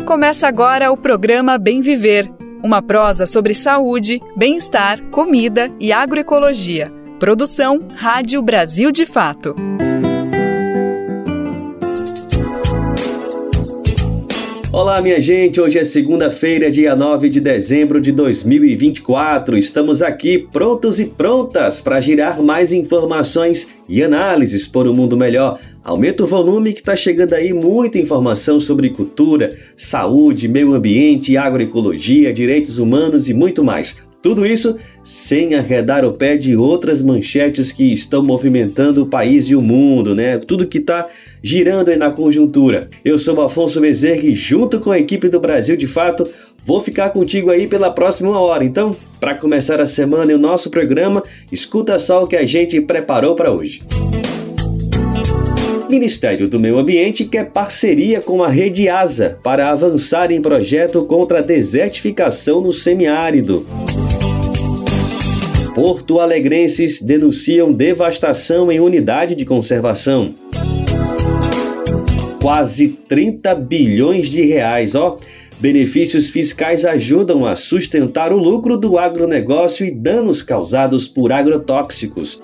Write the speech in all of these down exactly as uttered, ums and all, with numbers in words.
Começa agora o programa Bem Viver, uma prosa sobre saúde, bem-estar, comida e agroecologia. Produção Rádio Brasil de Fato. Olá, minha gente, hoje é segunda-feira, dia nove de dezembro de dois mil e vinte e quatro. Estamos aqui prontos e prontas para girar mais informações e análises por um mundo melhor. Aumenta o volume que está chegando aí muita informação sobre cultura, saúde, meio ambiente, agroecologia, direitos humanos e muito mais. Tudo isso sem arredar o pé de outras manchetes que estão movimentando o país e o mundo, né? Tudo que está girando aí na conjuntura. Eu sou o Afonso Bezerra e junto com a equipe do Brasil de Fato, vou ficar contigo aí pela próxima hora. Então, para começar a semana e o nosso programa, escuta só o que a gente preparou para hoje. Ministério do Meio Ambiente quer parceria com a Rede ASA para avançar em projeto contra a desertificação no semiárido. Porto-alegrenses denunciam devastação em unidade de conservação. Quase trinta bilhões de reais, ó. Benefícios fiscais ajudam a sustentar o lucro do agronegócio e danos causados por agrotóxicos.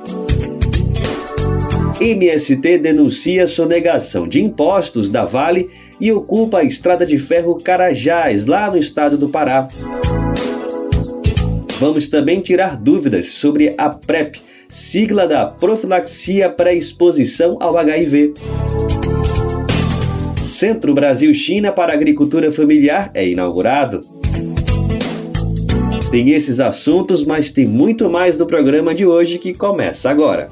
M S T denuncia sonegação de impostos da Vale e ocupa a estrada de ferro Carajás, lá no estado do Pará. Vamos também tirar dúvidas sobre a PrEP, sigla da profilaxia pré-exposição ao H I V. Centro Brasil-China para Agricultura Familiar é inaugurado. Tem esses assuntos, mas tem muito mais no programa de hoje que começa agora.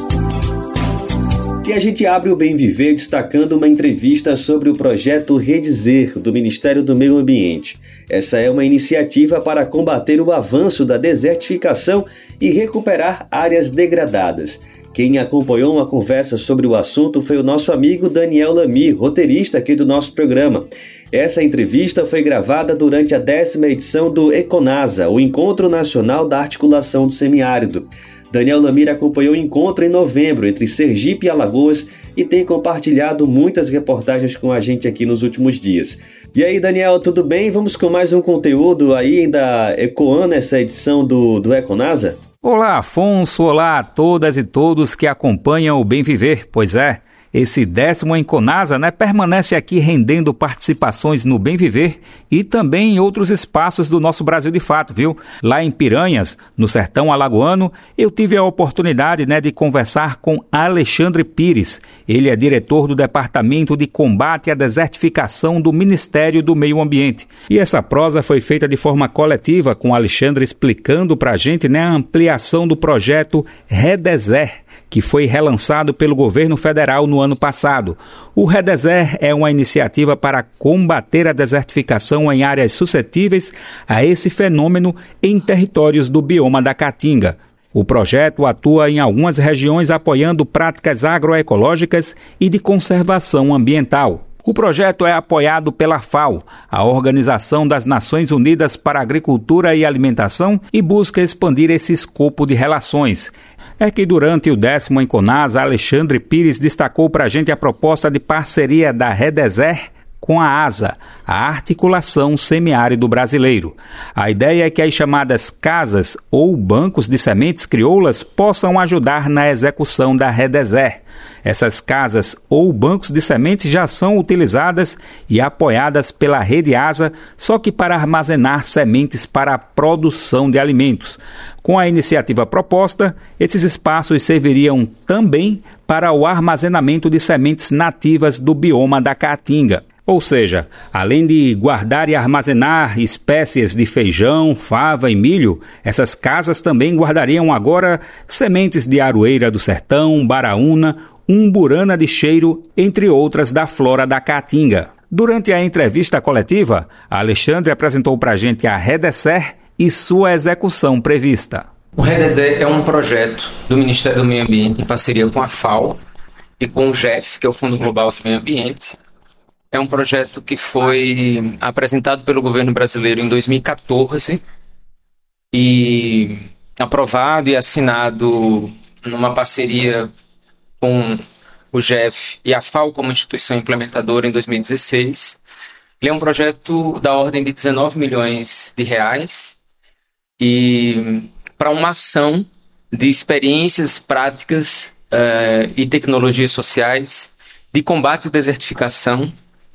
E a gente abre o Bem Viver destacando uma entrevista sobre o projeto Redizer, do Ministério do Meio Ambiente. Essa é uma iniciativa para combater o avanço da desertificação e recuperar áreas degradadas. Quem acompanhou uma conversa sobre o assunto foi o nosso amigo Daniel Lamy, roteirista aqui do nosso programa. Essa entrevista foi gravada durante a décima edição do ECONASA, o Encontro Nacional da Articulação do Semiárido. Daniel Lamy acompanhou o encontro em novembro entre Sergipe e Alagoas e tem compartilhado muitas reportagens com a gente aqui nos últimos dias. E aí, Daniel, tudo bem? Vamos com mais um conteúdo aí, ainda ecoando essa edição do, do ECONASA? Olá, Afonso, olá a todas e todos que acompanham o Bem Viver. Pois é, esse décimo ECONASA, né, permanece aqui rendendo participações no Bem Viver e também em outros espaços do nosso Brasil de Fato, viu? Lá em Piranhas, no sertão alagoano, eu tive a oportunidade, né, de conversar com Alexandre Pires. Ele é diretor do Departamento de Combate à Desertificação do Ministério do Meio Ambiente. E essa prosa foi feita de forma coletiva, com Alexandre explicando para a gente, né, a ampliação do projeto Redizer, que foi relançado pelo governo federal no ano passado. O Redizer é uma iniciativa para combater a desertificação em áreas suscetíveis a esse fenômeno em territórios do bioma da Caatinga. O projeto atua em algumas regiões apoiando práticas agroecológicas e de conservação ambiental. O projeto é apoiado pela FAO, a Organização das Nações Unidas para a Agricultura e Alimentação, e busca expandir esse escopo de relações. É que durante o décimo ECONASA, Alexandre Pires destacou para a gente a proposta de parceria da Redizer com a ASA, a Articulação Semiárido Brasileiro. A ideia é que as chamadas casas ou bancos de sementes crioulas possam ajudar na execução da Redizer. Essas casas ou bancos de sementes já são utilizadas e apoiadas pela Rede ASA, só que para armazenar sementes para a produção de alimentos. Com a iniciativa proposta, esses espaços serviriam também para o armazenamento de sementes nativas do bioma da Caatinga. Ou seja, além de guardar e armazenar espécies de feijão, fava e milho, essas casas também guardariam agora sementes de aroeira do sertão, baraúna, umburana de cheiro, entre outras da flora da Caatinga. Durante a entrevista coletiva, Alexandre apresentou para a gente a Redizer e sua execução prevista. O Redizer é um projeto do Ministério do Meio Ambiente em parceria com a FAO e com o G E F, que é o Fundo Global do Meio Ambiente. É um projeto que foi apresentado pelo governo brasileiro em dois mil e catorze e aprovado e assinado numa parceria com o G E F e a FAO como instituição implementadora em dois mil e dezesseis. Ele é um projeto da ordem de dezenove milhões de reais e para uma ação de experiências práticas uh, e tecnologias sociais de combate à desertificação,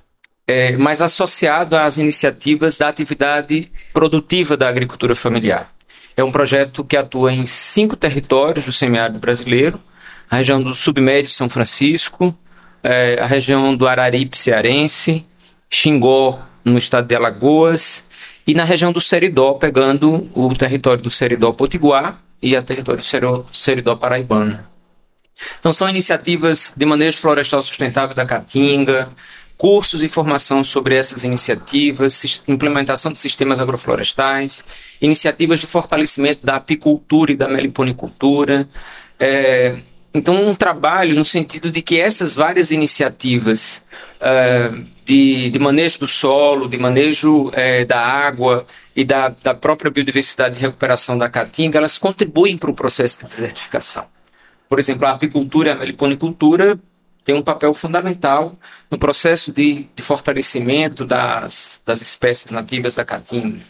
é, mas associado às iniciativas da atividade produtiva da agricultura familiar. É um projeto que atua em cinco territórios do semiárido brasileiro: a região do Submédio São Francisco, é, a região do Araripe cearense, Xingó, no estado de Alagoas, e na região do Seridó, pegando o território do Seridó Potiguar e o território do Seridó paraibano. Então são iniciativas de manejo florestal sustentável da Caatinga, cursos e formação sobre essas iniciativas, implementação de sistemas agroflorestais, iniciativas de fortalecimento da apicultura e da meliponicultura. É, então um trabalho no sentido de que essas várias iniciativas é, de, de manejo do solo, de manejo é, da água e da, da própria biodiversidade de recuperação da Caatinga, elas contribuem para o processo de desertificação. Por exemplo, a apicultura e a meliponicultura têm um papel fundamental no processo de, de fortalecimento das, das espécies nativas da Caatinga.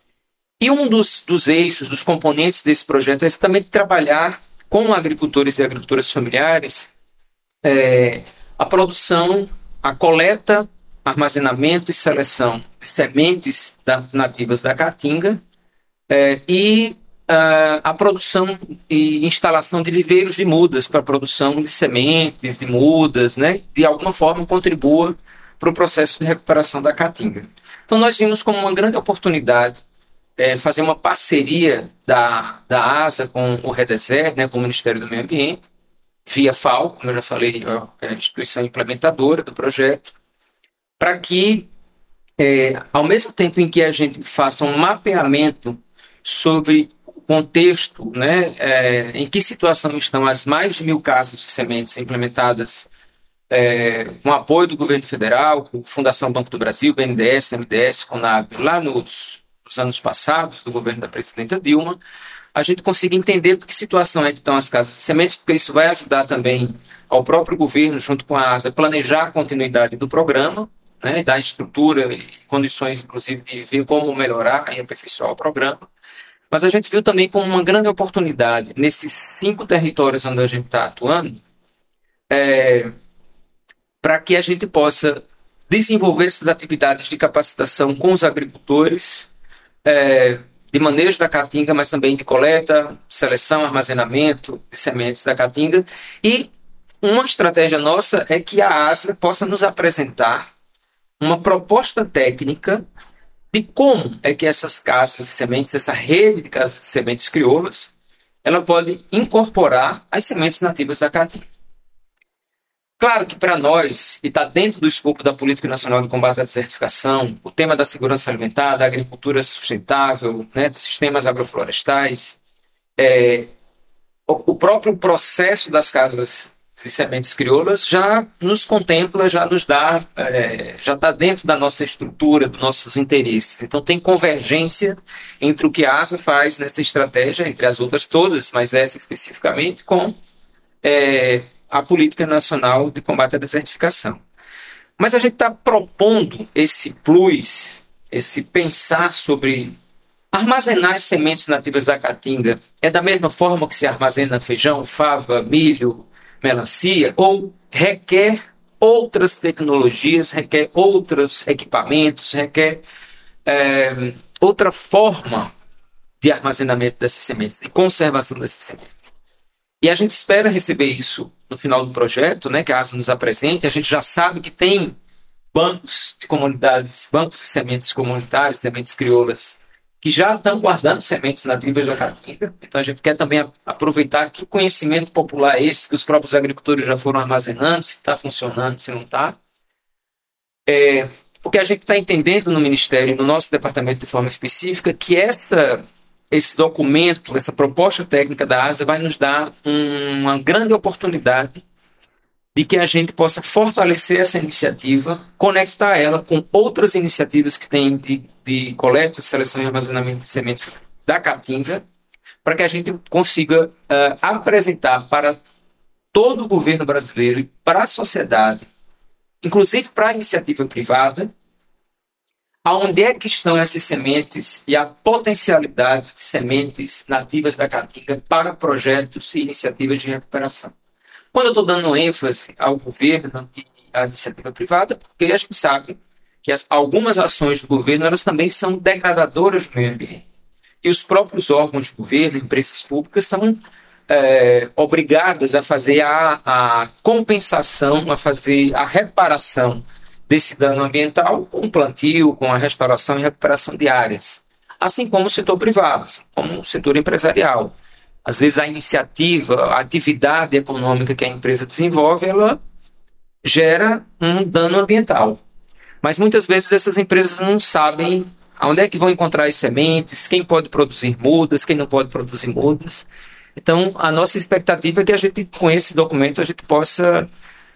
E um dos, dos eixos, dos componentes desse projeto é exatamente trabalhar com agricultores e agricultoras familiares é, a produção, a coleta, armazenamento e seleção de sementes da, nativas da Caatinga é, e Uh, a produção e instalação de viveiros de mudas para a produção de sementes, de mudas, né? De alguma forma contribua para o processo de recuperação da Caatinga. Então nós vimos como uma grande oportunidade é, fazer uma parceria da, da ASA com o REDESER, né, com o Ministério do Meio Ambiente, via F A O, como eu já falei, é a instituição implementadora do projeto, para que, é, ao mesmo tempo em que a gente faça um mapeamento sobre contexto, né, é, em que situação estão as mais de mil casas de sementes implementadas é, com apoio do governo federal, com Fundação Banco do Brasil, B N D E S, M D E S, Conab, lá nos, nos anos passados, do governo da presidenta Dilma, a gente consiga entender que situação é que estão as casas de sementes, porque isso vai ajudar também ao próprio governo, junto com a ASA, planejar a continuidade do programa, né, dar estrutura e condições, inclusive, de ver como melhorar e aperfeiçoar o programa. Mas a gente viu também como uma grande oportunidade, nesses cinco territórios onde a gente está atuando, é, para que a gente possa desenvolver essas atividades de capacitação com os agricultores, é, de manejo da Caatinga, mas também de coleta, seleção, armazenamento de sementes da Caatinga. E uma estratégia nossa é que a ASA possa nos apresentar uma proposta técnica de como é que essas casas de sementes, essa rede de casas de sementes crioulas, ela pode incorporar as sementes nativas da Caatinga. Claro que para nós, e está dentro do escopo da Política Nacional de Combate à Desertificação, o tema da segurança alimentar, da agricultura sustentável, né, dos sistemas agroflorestais, é, o, o próprio processo das casas de sementes crioulas já nos contempla, já nos dá, é, já está dentro da nossa estrutura, dos nossos interesses. Então tem convergência entre o que a ASA faz nessa estratégia, entre as outras todas, mas essa especificamente, com é, a Política Nacional de Combate à Desertificação. Mas a gente está propondo esse plus, esse pensar sobre armazenar as sementes nativas da Caatinga é da mesma forma que se armazena feijão, fava, milho, melancia, ou requer outras tecnologias, requer outros equipamentos, requer é, outra forma de armazenamento dessas sementes, de conservação dessas sementes. E a gente espera receber isso no final do projeto, né, que a ASA nos apresente. A gente já sabe que tem bancos de comunidades, bancos de sementes comunitárias, sementes crioulas, que já estão guardando sementes nativas da Caatinga. Então a gente quer também aproveitar que conhecimento popular é esse, que os próprios agricultores já foram armazenando, se está funcionando, se não está. É, porque a gente está entendendo no Ministério, no nosso departamento de forma específica, que essa, esse documento, essa proposta técnica da ASA vai nos dar um, uma grande oportunidade de que a gente possa fortalecer essa iniciativa, conectar ela com outras iniciativas que tem de, de coleta, seleção e armazenamento de sementes da Caatinga, para que a gente consiga uh, apresentar para todo o governo brasileiro e para a sociedade, inclusive para a iniciativa privada, aonde é que estão essas sementes e a potencialidade de sementes nativas da Caatinga para projetos e iniciativas de recuperação. Quando eu estou dando ênfase ao governo e à iniciativa privada, porque a gente sabe que as, algumas ações do governo elas também são degradadoras do meio ambiente. E os próprios órgãos de governo, empresas públicas, são é, obrigadas a fazer a, a compensação, a fazer a reparação desse dano ambiental com o plantio, com a restauração e recuperação de áreas. Assim como o setor privado, assim como o setor empresarial. Às vezes a iniciativa, a atividade econômica que a empresa desenvolve, ela gera um dano ambiental. Mas muitas vezes essas empresas não sabem onde é que vão encontrar as sementes, quem pode produzir mudas, quem não pode produzir mudas. Então, a nossa expectativa é que a gente, com esse documento, a gente possa...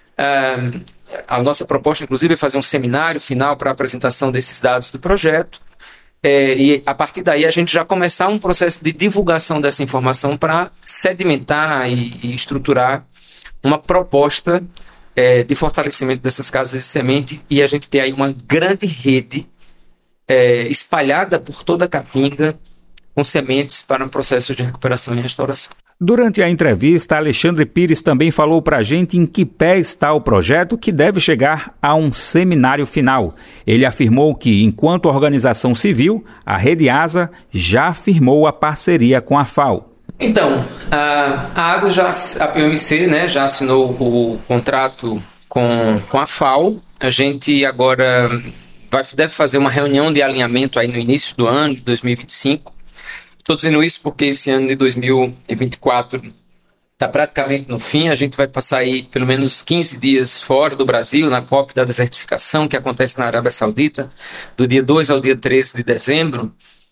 Uh, a nossa proposta, inclusive, é fazer um seminário final para a apresentação desses dados do projeto. É, e, a partir daí, a gente já começar um processo de divulgação dessa informação para sedimentar e, e estruturar uma proposta é, de fortalecimento dessas casas de semente e a gente ter aí uma grande rede é, espalhada por toda a Caatinga com sementes para um processo de recuperação e restauração. Durante a entrevista, Alexandre Pires também falou para a gente em que pé está o projeto que deve chegar a um seminário final. Ele afirmou que, enquanto organização civil, a Rede ASA já firmou a parceria com a FAO. Então, a, a ASA, já, a P M C, né, já assinou o contrato com, com a FAO. A gente agora vai, deve fazer uma reunião de alinhamento aí no início do ano de dois mil e vinte e cinco. Estou dizendo isso porque esse ano de dois mil e vinte e quatro está praticamente no fim. A gente vai passar aí pelo menos quinze dias fora do Brasil, na COP da desertificação, que acontece na Arábia Saudita, do dia dois ao dia treze de dezembro.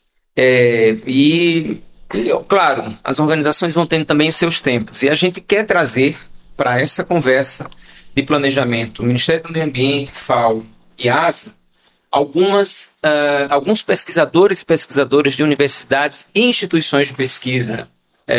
É, e, e, claro, as organizações vão tendo também os seus tempos. E a gente quer trazer para essa conversa de planejamento o Ministério do Meio Ambiente, FAO e ASA, Algumas, uh, alguns pesquisadores e pesquisadoras de universidades e instituições de pesquisa,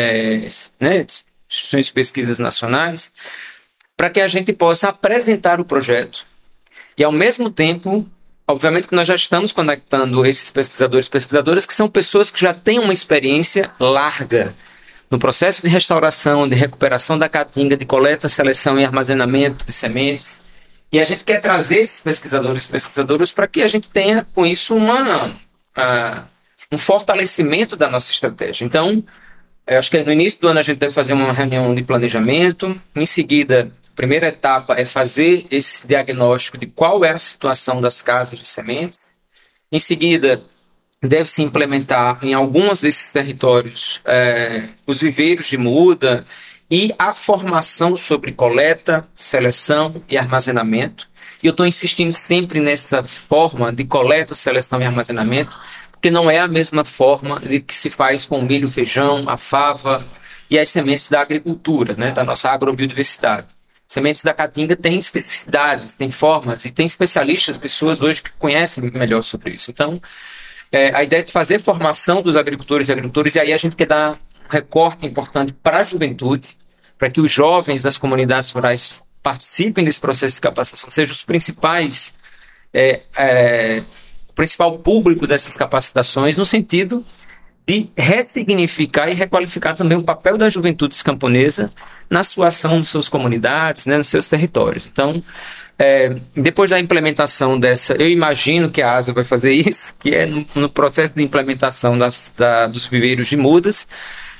é, né, instituições de pesquisas nacionais, para que a gente possa apresentar o projeto. E, ao mesmo tempo, obviamente que nós já estamos conectando esses pesquisadores e pesquisadoras, que são pessoas que já têm uma experiência larga no processo de restauração, de recuperação da Caatinga, de coleta, seleção e armazenamento de sementes. E a gente quer trazer esses pesquisadores e pesquisadoras para que a gente tenha, com isso, uma, uh, um fortalecimento da nossa estratégia. Então, eu acho que no início do ano a gente deve fazer uma reunião de planejamento. Em seguida, a primeira etapa é fazer esse diagnóstico de qual é a situação das casas de sementes. Em seguida, deve-se implementar em alguns desses territórios eh, os viveiros de muda, e a formação sobre coleta, seleção e armazenamento. E eu estou insistindo sempre nessa forma de coleta, seleção e armazenamento, porque não é a mesma forma de que se faz com o milho, feijão, a fava e as sementes da agricultura, né, da nossa agrobiodiversidade. Sementes da Caatinga têm especificidades, têm formas e tem especialistas, pessoas hoje que conhecem melhor sobre isso. Então, é, a ideia é de fazer formação dos agricultores e agricultores, e aí a gente quer dar recorte importante para a juventude, para que os jovens das comunidades rurais participem desse processo de capacitação, sejam os principais, é, é, o principal público dessas capacitações, no sentido de ressignificar e requalificar também o papel da juventude camponesa na sua ação nas suas comunidades, né, nos seus territórios. Então, é, depois da implementação dessa, eu imagino que a ASA vai fazer isso, que é no, no processo de implementação das, da, dos viveiros de mudas,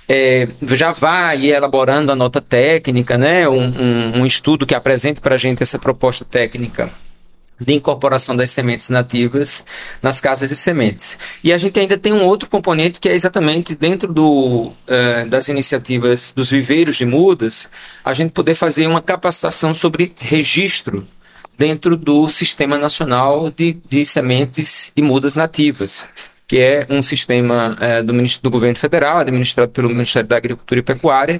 é, já vai elaborando a nota técnica, né, um, um, um estudo que apresente para a gente essa proposta técnica de incorporação das sementes nativas nas casas de sementes. E a gente ainda tem um outro componente que é exatamente dentro do, uh, das iniciativas dos viveiros de mudas, a gente poder fazer uma capacitação sobre registro dentro do Sistema Nacional de, de Sementes e Mudas Nativas, que é um sistema uh, do, do governo federal, administrado pelo Ministério da Agricultura e Pecuária,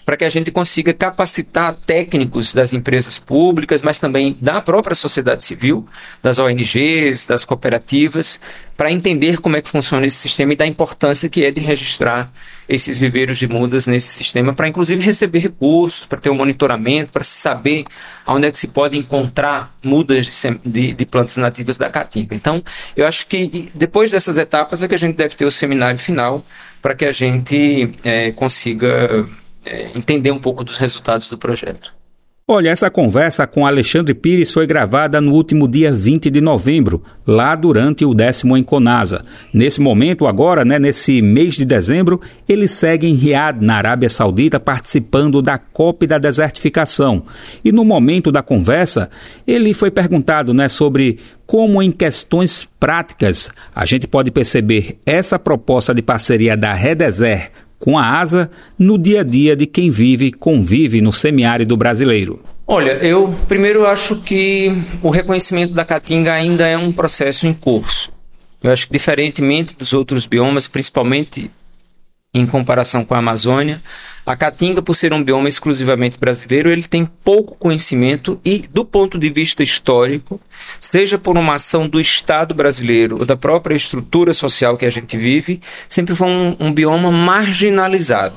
para que a gente consiga capacitar técnicos das empresas públicas, mas também da própria sociedade civil, das O N Gs, das cooperativas, para entender como é que funciona esse sistema e da importância que é de registrar esses viveiros de mudas nesse sistema, para inclusive receber recursos, para ter um monitoramento, para saber onde é que se pode encontrar mudas de, sem... de, de plantas nativas da caatinga. Então, eu acho que depois dessas etapas é que a gente deve ter o seminário final, para que a gente é, consiga é, entender um pouco dos resultados do projeto. Olha, essa conversa com Alexandre Pires foi gravada no último dia vinte de novembro, lá durante o décimo Enconasa. Nesse momento agora, né, nesse mês de dezembro, ele segue em Riad, na Arábia Saudita, participando da COP da desertificação. E no momento da conversa, ele foi perguntado, né, sobre como em questões práticas a gente pode perceber essa proposta de parceria da Redeser com a ASA no dia a dia de quem vive e convive no semiárido brasileiro. Olha, eu primeiro acho que o reconhecimento da caatinga ainda é um processo em curso. Eu acho que diferentemente dos outros biomas, principalmente em comparação com a Amazônia, a caatinga, por ser um bioma exclusivamente brasileiro, ele tem pouco conhecimento e, do ponto de vista histórico, seja por uma ação do Estado brasileiro ou da própria estrutura social que a gente vive, sempre foi um, um bioma marginalizado.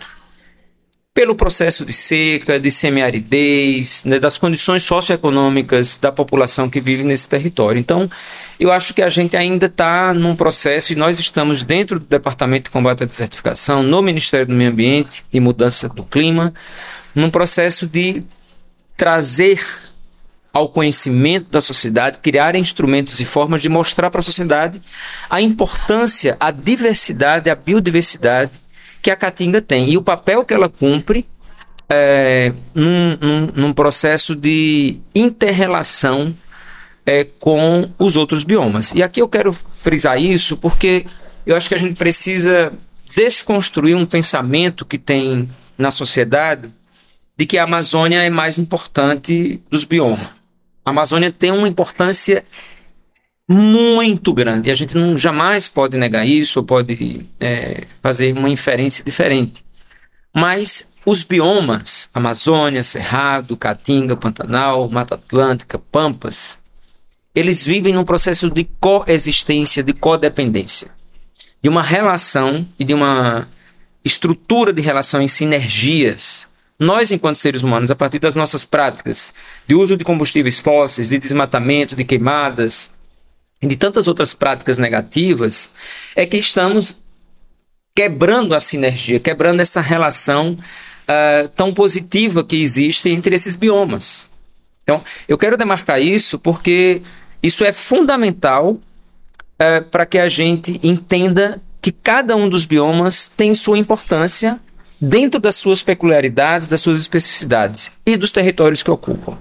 Pelo processo de seca, de semiaridez, né, das condições socioeconômicas da população que vive nesse território. Então, eu acho que a gente ainda está num processo, e nós estamos dentro do Departamento de Combate à Desertificação, no Ministério do Meio Ambiente e Mudança do Clima, num processo de trazer ao conhecimento da sociedade, criar instrumentos e formas de mostrar para a sociedade a importância, a diversidade, a biodiversidade que a caatinga tem e o papel que ela cumpre é, num, num, num processo de inter-relação é, com os outros biomas. E aqui eu quero frisar isso porque eu acho que a gente precisa desconstruir um pensamento que tem na sociedade de que a Amazônia é mais importante dos biomas. A Amazônia tem uma importância muito grande, e a gente não, jamais pode negar isso, ou pode é, fazer uma inferência diferente. Mas os biomas, Amazônia, Cerrado, Caatinga, Pantanal, Mata Atlântica, Pampas, eles vivem num processo de coexistência, de codependência, de uma relação e de uma estrutura de relação em sinergias. Nós, enquanto seres humanos, a partir das nossas práticas de uso de combustíveis fósseis, de desmatamento, de queimadas, e de tantas outras práticas negativas, é que estamos quebrando a sinergia, quebrando essa relação uh, tão positiva que existe entre esses biomas. Então, eu quero demarcar isso porque isso é fundamental uh, para que a gente entenda que cada um dos biomas tem sua importância dentro das suas peculiaridades, das suas especificidades e dos territórios que ocupam.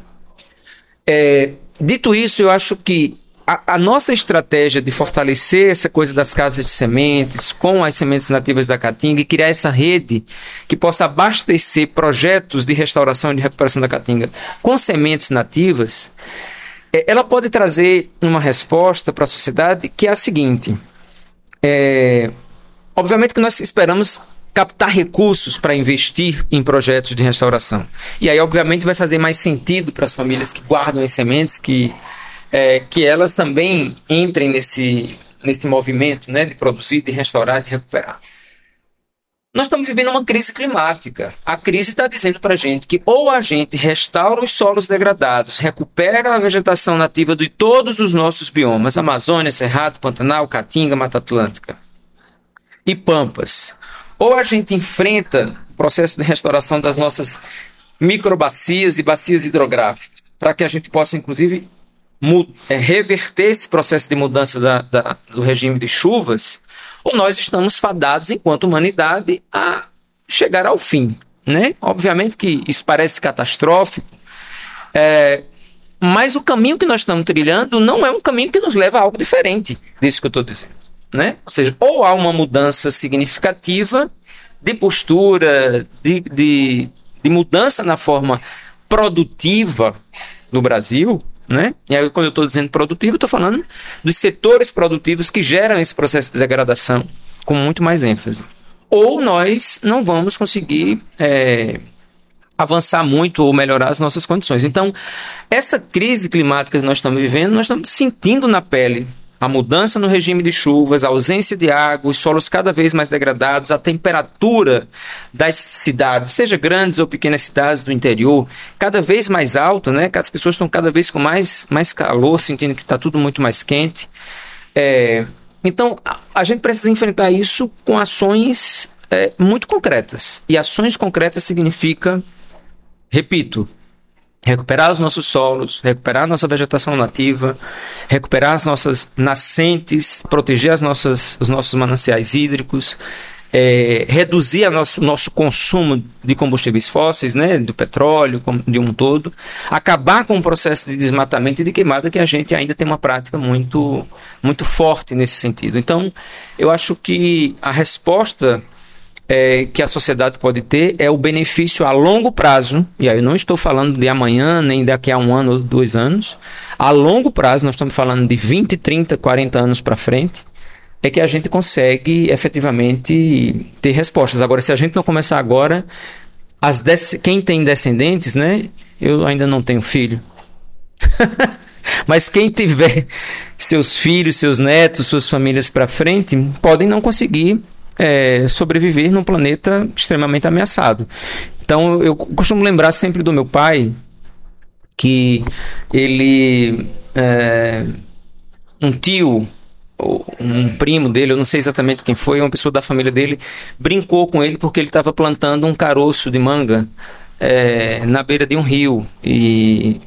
É, dito isso, eu acho que A, a nossa estratégia de fortalecer essa coisa das casas de sementes com as sementes nativas da caatinga e criar essa rede que possa abastecer projetos de restauração e de recuperação da caatinga com sementes nativas, ela pode trazer uma resposta para a sociedade que é a seguinte. É, obviamente que nós esperamos captar recursos para investir em projetos de restauração. E aí, obviamente, vai fazer mais sentido para as famílias que guardam as sementes que É, que elas também entrem nesse, nesse movimento, né, de produzir, de restaurar, de recuperar. Nós estamos vivendo uma crise climática. A crise está dizendo para a gente que ou a gente restaura os solos degradados, recupera a vegetação nativa de todos os nossos biomas, Amazônia, Cerrado, Pantanal, Caatinga, Mata Atlântica e Pampas, ou a gente enfrenta o processo de restauração das nossas microbacias e bacias hidrográficas, para que a gente possa, inclusive, É, reverter esse processo de mudança da, da, do regime de chuvas, ou nós estamos fadados, enquanto humanidade, a chegar ao fim, né? Obviamente que isso parece catastrófico, é, mas o caminho que nós estamos trilhando não é um caminho que nos leva a algo diferente disso que eu estou dizendo, né? Ou seja, ou há uma mudança significativa de postura, de, de, de mudança na forma produtiva no Brasil, né? E aí, quando eu estou dizendo produtivo, estou falando dos setores produtivos que geram esse processo de degradação com muito mais ênfase. Ou nós não vamos conseguir é, avançar muito ou melhorar as nossas condições. Então, essa crise climática que nós estamos vivendo, nós estamos sentindo na pele a mudança no regime de chuvas, a ausência de água, os solos cada vez mais degradados, a temperatura das cidades, seja grandes ou pequenas cidades do interior, cada vez mais alta, né? As pessoas estão cada vez com mais, mais calor, sentindo que está tudo muito mais quente. É, então, a, a gente precisa enfrentar isso com ações é, muito concretas. E ações concretas significa, repito, recuperar os nossos solos, recuperar a nossa vegetação nativa, recuperar as nossas nascentes, proteger as nossas, os nossos mananciais hídricos, é, reduzir o nosso, nosso consumo de combustíveis fósseis, né, do petróleo de um todo, acabar com o processo de desmatamento e de queimada que a gente ainda tem uma prática muito, muito forte nesse sentido. Então, eu acho que a resposta É, que a sociedade pode ter é o benefício a longo prazo, e aí eu não estou falando de amanhã, nem daqui a um ano ou dois anos, a longo prazo, nós estamos falando de vinte, trinta, quarenta anos para frente, é que a gente consegue efetivamente ter respostas. Agora, se a gente não começar agora, as desc- quem tem descendentes, né? Eu ainda não tenho filho, mas quem tiver seus filhos, seus netos, suas famílias para frente, podem não conseguir É, sobreviver num planeta extremamente ameaçado. Então, eu costumo lembrar sempre do meu pai, que ele, é, um tio, um primo dele, eu não sei exatamente quem foi, uma pessoa da família dele, brincou com ele porque ele estava plantando um caroço de manga é, na beira de um rio, e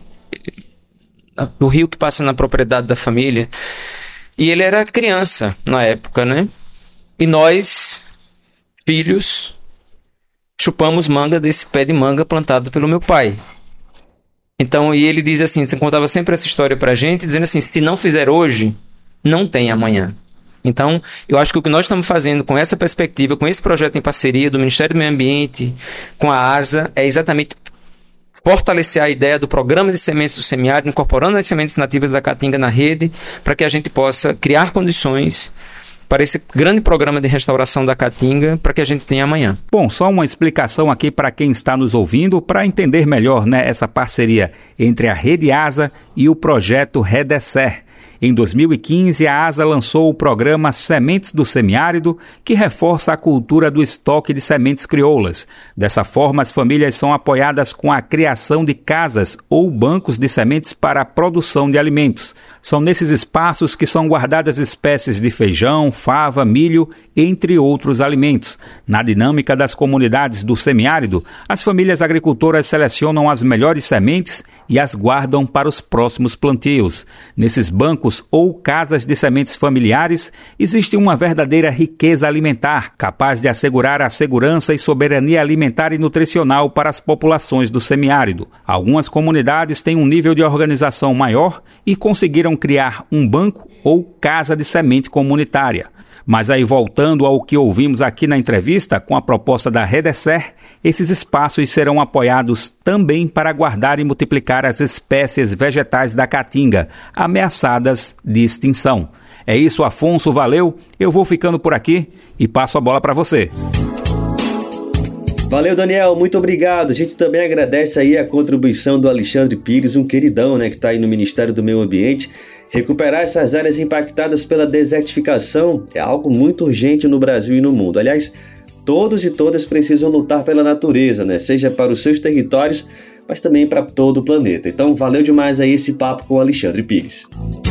o rio que passa na propriedade da família, e ele era criança na época, né? E nós, filhos, chupamos manga desse pé de manga plantado pelo meu pai. Então, e ele diz assim, você contava sempre essa história pra gente, dizendo assim, se não fizer hoje, não tem amanhã. Então, eu acho que o que nós estamos fazendo com essa perspectiva, com esse projeto em parceria do Ministério do Meio Ambiente, com a ASA, é exatamente fortalecer a ideia do programa de sementes do semiárido, incorporando as sementes nativas da Caatinga na rede, para que a gente possa criar condições para esse grande programa de restauração da Caatinga, para que a gente tenha amanhã. Bom, só uma explicação aqui para quem está nos ouvindo, para entender melhor, né, essa parceria entre a Rede ASA e o projeto REDESER. Em dois mil e quinze, a ASA lançou o programa Sementes do Semiárido, que reforça a cultura do estoque de sementes crioulas. Dessa forma, as famílias são apoiadas com a criação de casas ou bancos de sementes para a produção de alimentos. São nesses espaços que são guardadas espécies de feijão, fava, milho, entre outros alimentos. Na dinâmica das comunidades do semiárido, as famílias agricultoras selecionam as melhores sementes e as guardam para os próximos plantios. Nesses bancos ou casas de sementes familiares, existe uma verdadeira riqueza alimentar, capaz de assegurar a segurança e soberania alimentar e nutricional para as populações do semiárido. Algumas comunidades têm um nível de organização maior e conseguiram criar um banco ou casa de semente comunitária. Mas aí, voltando ao que ouvimos aqui na entrevista, com a proposta da REDESER, esses espaços serão apoiados também para guardar e multiplicar as espécies vegetais da Caatinga, ameaçadas de extinção. É isso, Afonso, valeu. Eu vou ficando por aqui e passo a bola para você. Valeu, Daniel, muito obrigado. A gente também agradece aí a contribuição do Alexandre Pires, um queridão, né, que está aí no Ministério do Meio Ambiente. Recuperar essas áreas impactadas pela desertificação é algo muito urgente no Brasil e no mundo. Aliás, todos e todas precisam lutar pela natureza, né? Seja para os seus territórios, mas também para todo o planeta. Então, valeu demais aí esse papo com o Alexandre Pires.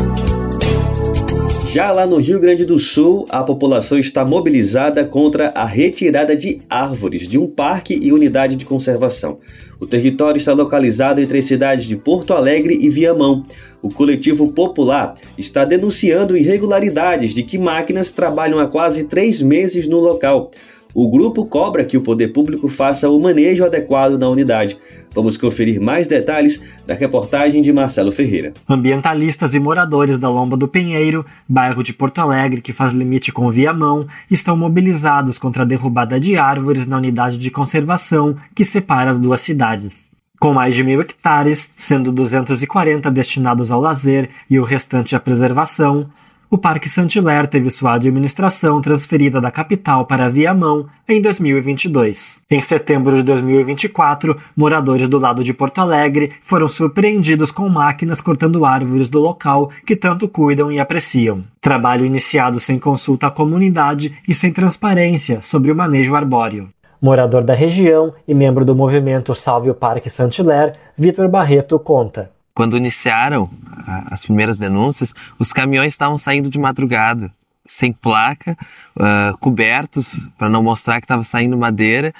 Já lá no Rio Grande do Sul, a população está mobilizada contra a retirada de árvores de um parque e unidade de conservação. O território está localizado entre as cidades de Porto Alegre e Viamão. O coletivo popular está denunciando irregularidades de que máquinas trabalham há quase três meses no local. O grupo cobra que o poder público faça o manejo adequado na unidade. Vamos conferir mais detalhes da reportagem de Marcelo Ferreira. Ambientalistas e moradores da Lomba do Pinheiro, bairro de Porto Alegre, que faz limite com Viamão, estão mobilizados contra a derrubada de árvores na unidade de conservação que separa as duas cidades. Com mais de mil hectares, sendo duzentos e quarenta destinados ao lazer e o restante à preservação, o Parque Saint-Hilaire teve sua administração transferida da capital para Viamão em dois mil e vinte e dois. Em setembro de dois mil e vinte e quatro, moradores do lado de Porto Alegre foram surpreendidos com máquinas cortando árvores do local que tanto cuidam e apreciam. Trabalho iniciado sem consulta à comunidade e sem transparência sobre o manejo arbóreo. Morador da região e membro do movimento Salve o Parque Saint-Hilaire, Vitor Barreto conta. Quando iniciaram as primeiras denúncias, os caminhões estavam saindo de madrugada, sem placa, uh, cobertos, para não mostrar que estava saindo madeira,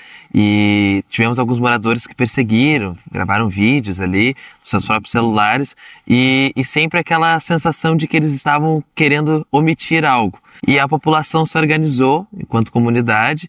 e tivemos alguns moradores que perseguiram, gravaram vídeos ali, nos seus próprios celulares, e, e sempre aquela sensação de que eles estavam querendo omitir algo. E a população se organizou enquanto comunidade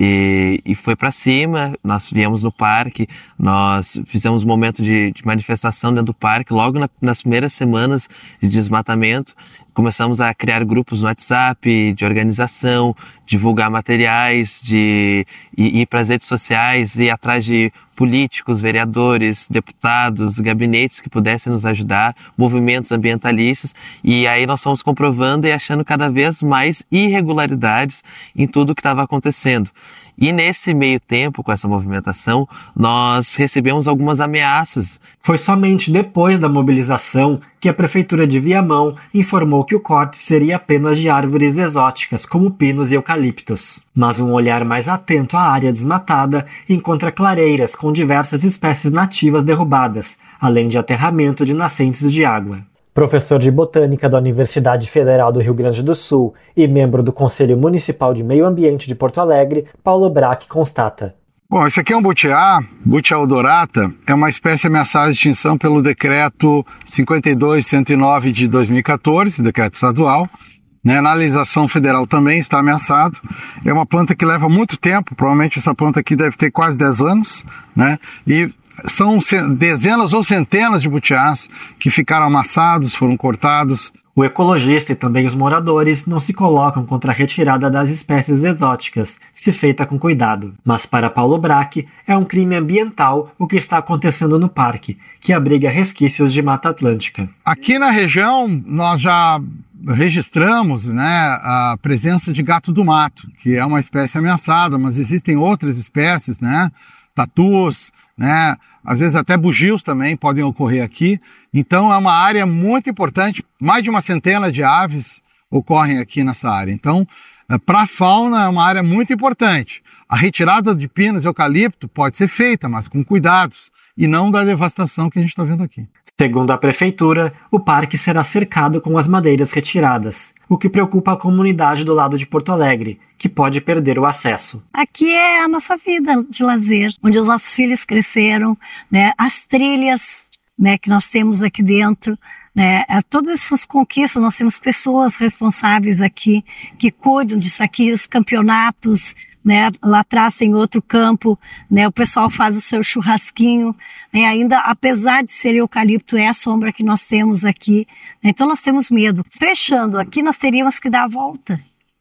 e, e foi para cima. Nós viemos no parque, nós fizemos um momento de, de manifestação dentro do parque, logo na, nas primeiras semanas de desmatamento. Começamos a criar grupos no WhatsApp, de organização, divulgar materiais, de ir, ir para as redes sociais, ir atrás de políticos, vereadores, deputados, gabinetes que pudessem nos ajudar, movimentos ambientalistas, e aí nós fomos comprovando e achando cada vez mais irregularidades em tudo o que estava acontecendo. E nesse meio tempo, com essa movimentação, nós recebemos algumas ameaças. Foi somente depois da mobilização que a Prefeitura de Viamão informou que o corte seria apenas de árvores exóticas, como pinos e eucaliptos. Mas um olhar mais atento à área desmatada encontra clareiras com diversas espécies nativas derrubadas, além de aterramento de nascentes de água. Professor de Botânica da Universidade Federal do Rio Grande do Sul e membro do Conselho Municipal de Meio Ambiente de Porto Alegre, Paulo Braque constata. Bom, esse aqui é um butiá, Butiá odorata, é uma espécie ameaçada de extinção pelo decreto cinquenta e dois cento e nove de dois mil e quatorze, decreto estadual. Né, na legislação federal também está ameaçado. É uma planta que leva muito tempo, provavelmente essa planta aqui deve ter quase dez anos, né, e são dezenas ou centenas de butiás que ficaram amassados, foram cortados. O ecologista e também os moradores não se colocam contra a retirada das espécies exóticas, se feita com cuidado. Mas para Paulo Braque, é um crime ambiental o que está acontecendo no parque, que abriga resquícios de Mata Atlântica. Aqui na região, nós já registramos, né, a presença de gato do mato, que é uma espécie ameaçada, mas existem outras espécies, né, tatus, né, às vezes até bugios também podem ocorrer aqui. Então é uma área muito importante, mais de uma centena de aves ocorrem aqui nessa área. Então, para a fauna é uma área muito importante. A retirada de pinos e eucalipto pode ser feita, mas com cuidados, e não da devastação que a gente está vendo aqui. Segundo a Prefeitura, o parque será cercado com as madeiras retiradas, o que preocupa a comunidade do lado de Porto Alegre, que pode perder o acesso. Aqui é a nossa vida de lazer, onde os nossos filhos cresceram, né? As trilhas, né, que nós temos aqui dentro, né? Todas essas conquistas, nós temos pessoas responsáveis aqui, que cuidam disso aqui, os campeonatos, né, lá atrás em outro campo, né, o pessoal faz o seu churrasquinho, né, ainda apesar de ser eucalipto, é a sombra que nós temos aqui, né, então nós temos medo. Fechando aqui, nós teríamos que dar a volta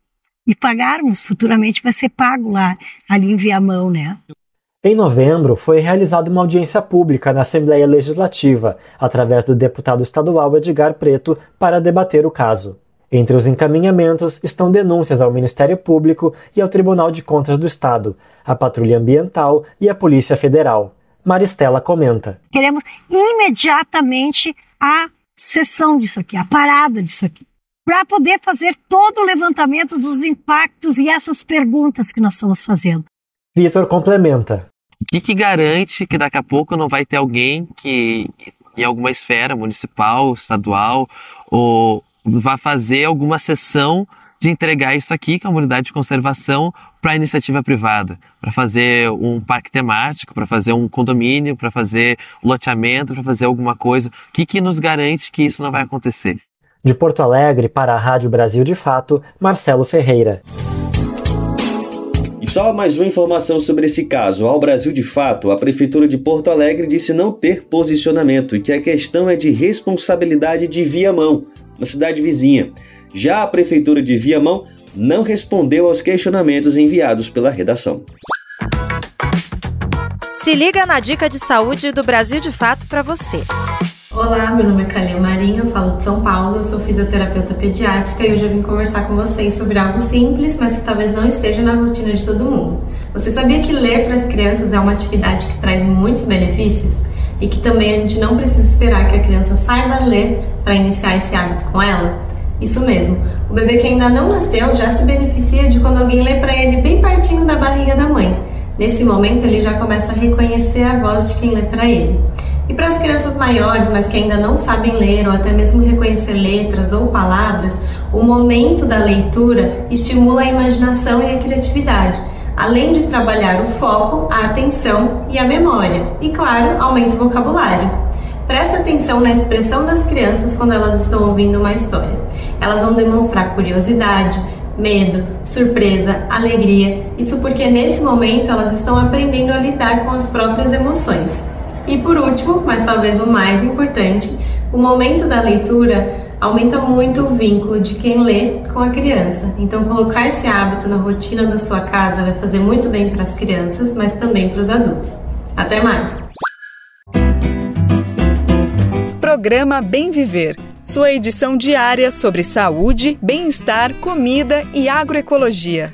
e pagarmos, futuramente vai ser pago lá, ali em Viamão, né. Em novembro, foi realizada uma audiência pública na Assembleia Legislativa, através do deputado estadual Edgar Preto, para debater o caso. Entre os encaminhamentos estão denúncias ao Ministério Público e ao Tribunal de Contas do Estado, a Patrulha Ambiental e a Polícia Federal. Maristela comenta. Queremos imediatamente a cessão disso aqui, a parada disso aqui, para poder fazer todo o levantamento dos impactos e essas perguntas que nós estamos fazendo. Vitor complementa. O que, que garante que daqui a pouco não vai ter alguém que, em alguma esfera municipal, estadual, ou vai fazer alguma sessão de entregar isso aqui, que é uma unidade de conservação, para a iniciativa privada, para fazer um parque temático, para fazer um condomínio, para fazer um loteamento, para fazer alguma coisa. O que, que nos garante que isso não vai acontecer? De Porto Alegre para a Rádio Brasil de Fato, Marcelo Ferreira. E só mais uma informação sobre esse caso. Ao Brasil de Fato, a Prefeitura de Porto Alegre disse não ter posicionamento e que a questão é de responsabilidade de Viamão, na cidade vizinha. Já a Prefeitura de Viamão não respondeu aos questionamentos enviados pela redação. Se liga na dica de saúde do Brasil de Fato para você. Olá, meu nome é Calil Marinho, eu falo de São Paulo, eu sou fisioterapeuta pediátrica e hoje eu vim conversar com vocês sobre algo simples, mas que talvez não esteja na rotina de todo mundo. Você sabia que ler para as crianças é uma atividade que traz muitos benefícios? E que também a gente não precisa esperar que a criança saiba ler para iniciar esse hábito com ela? Isso mesmo, o bebê que ainda não nasceu já se beneficia de quando alguém lê para ele bem pertinho da barriga da mãe. Nesse momento ele já começa a reconhecer a voz de quem lê para ele. E para as crianças maiores, mas que ainda não sabem ler ou até mesmo reconhecer letras ou palavras, o momento da leitura estimula a imaginação e a criatividade, além de trabalhar o foco, a atenção e a memória. E claro, aumenta o vocabulário. Presta atenção na expressão das crianças quando elas estão ouvindo uma história. Elas vão demonstrar curiosidade, medo, surpresa, alegria. Isso porque nesse momento elas estão aprendendo a lidar com as próprias emoções. E por último, mas talvez o mais importante, o momento da leitura aumenta muito o vínculo de quem lê com a criança. Então colocar esse hábito na rotina da sua casa vai fazer muito bem para as crianças, mas também para os adultos. Até mais! Programa Bem Viver, sua edição diária sobre saúde, bem-estar, comida e agroecologia.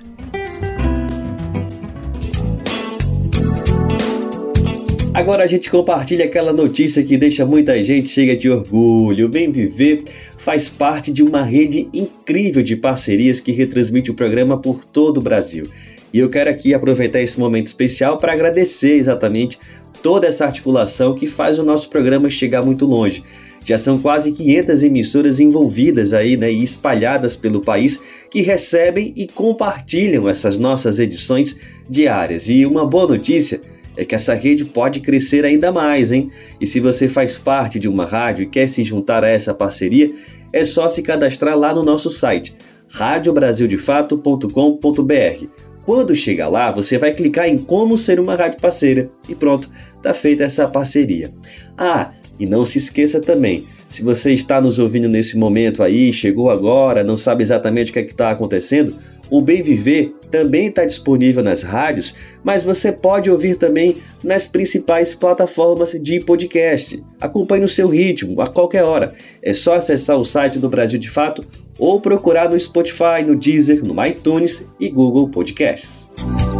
Agora a gente compartilha aquela notícia que deixa muita gente cheia de orgulho. Bem Viver faz parte de uma rede incrível de parcerias que retransmite o programa por todo o Brasil. E eu quero aqui aproveitar esse momento especial para agradecer exatamente toda essa articulação que faz o nosso programa chegar muito longe. Já são quase quinhentas emissoras envolvidas aí, né, e espalhadas pelo país que recebem e compartilham essas nossas edições diárias. E uma boa notícia é que essa rede pode crescer ainda mais, hein? E se você faz parte de uma rádio e quer se juntar a essa parceria, é só se cadastrar lá no nosso site, rádio brasil de fato ponto com ponto b r. Quando chegar lá, você vai clicar em como ser uma rádio parceira e pronto, tá feita essa parceria. Ah, e não se esqueça também, se você está nos ouvindo nesse momento aí, chegou agora, não sabe exatamente o que é que está acontecendo, o Bem Viver também está disponível nas rádios, mas você pode ouvir também nas principais plataformas de podcast. Acompanhe no seu ritmo, a qualquer hora. É só acessar o site do Brasil de Fato ou procurar no Spotify, no Deezer, no iTunes e Google Podcasts.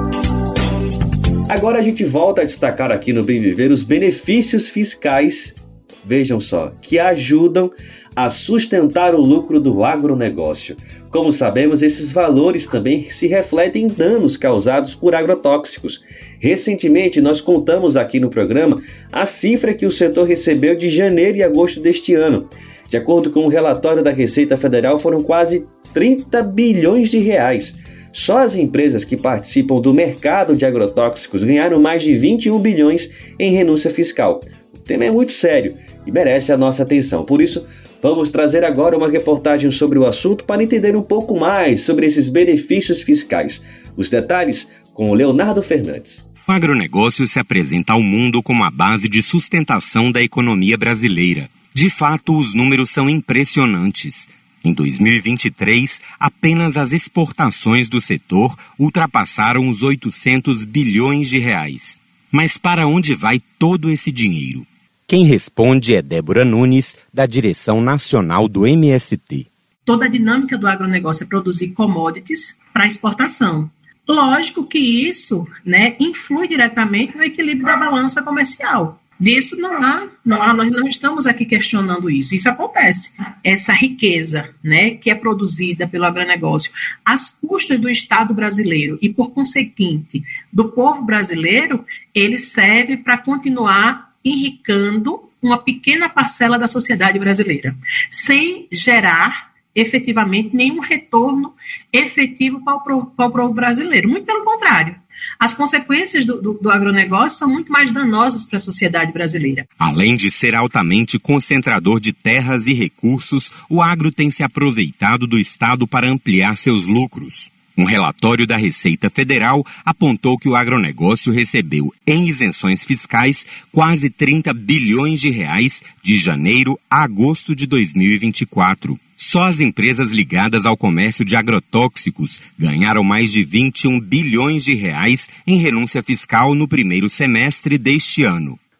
Agora a gente volta a destacar aqui no Bem Viver os benefícios fiscais, vejam só, que ajudam a sustentar o lucro do agronegócio. Como sabemos, esses valores também se refletem em danos causados por agrotóxicos. Recentemente, nós contamos aqui no programa a cifra que o setor recebeu de janeiro e agosto deste ano. De acordo com o relatório da Receita Federal, foram quase trinta bilhões de reais. Só as empresas que participam do mercado de agrotóxicos ganharam mais de vinte e um bilhões em renúncia fiscal. O tema é muito sério e merece a nossa atenção. Por isso, vamos trazer agora uma reportagem sobre o assunto para entender um pouco mais sobre esses benefícios fiscais. Os detalhes com o Leonardo Fernandes. O agronegócio se apresenta ao mundo como a base de sustentação da economia brasileira. De fato, os números são impressionantes. Em dois mil e vinte e três, apenas as exportações do setor ultrapassaram os oitocentos bilhões de reais. Mas para onde vai todo esse dinheiro? Quem responde é Débora Nunes, da Direção Nacional do M S T. Toda a dinâmica do agronegócio é produzir commodities para exportação. Lógico que isso, né, influi diretamente no equilíbrio da balança comercial. Disso não há, não há, nós não estamos aqui questionando isso. Isso acontece. Essa riqueza, né, que é produzida pelo agronegócio às custas do Estado brasileiro e, por conseguinte, do povo brasileiro, ele serve para continuar enricando uma pequena parcela da sociedade brasileira, sem gerar efetivamente nenhum retorno efetivo para o, para o povo brasileiro. Muito pelo contrário. As consequências do, do, do agronegócio são muito mais danosas para a sociedade brasileira. Além de ser altamente concentrador de terras e recursos, o agro tem se aproveitado do Estado para ampliar seus lucros. Um relatório da Receita Federal apontou que o agronegócio recebeu, em isenções fiscais, quase trinta bilhões de reais de janeiro a agosto de dois mil e vinte e quatro. Só as empresas ligadas ao comércio de agrotóxicos ganharam mais de vinte e um bilhões de reais em renúncia fiscal no primeiro semestre deste ano.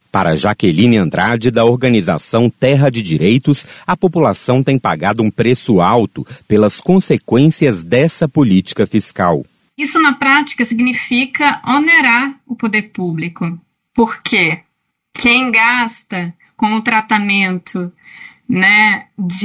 Para Jaqueline Andrade, da organização Terra de Direitos, a população tem pagado um preço alto pelas consequências dessa política fiscal. Isso, na prática, significa onerar o poder público, porque quem gasta com o tratamento, né,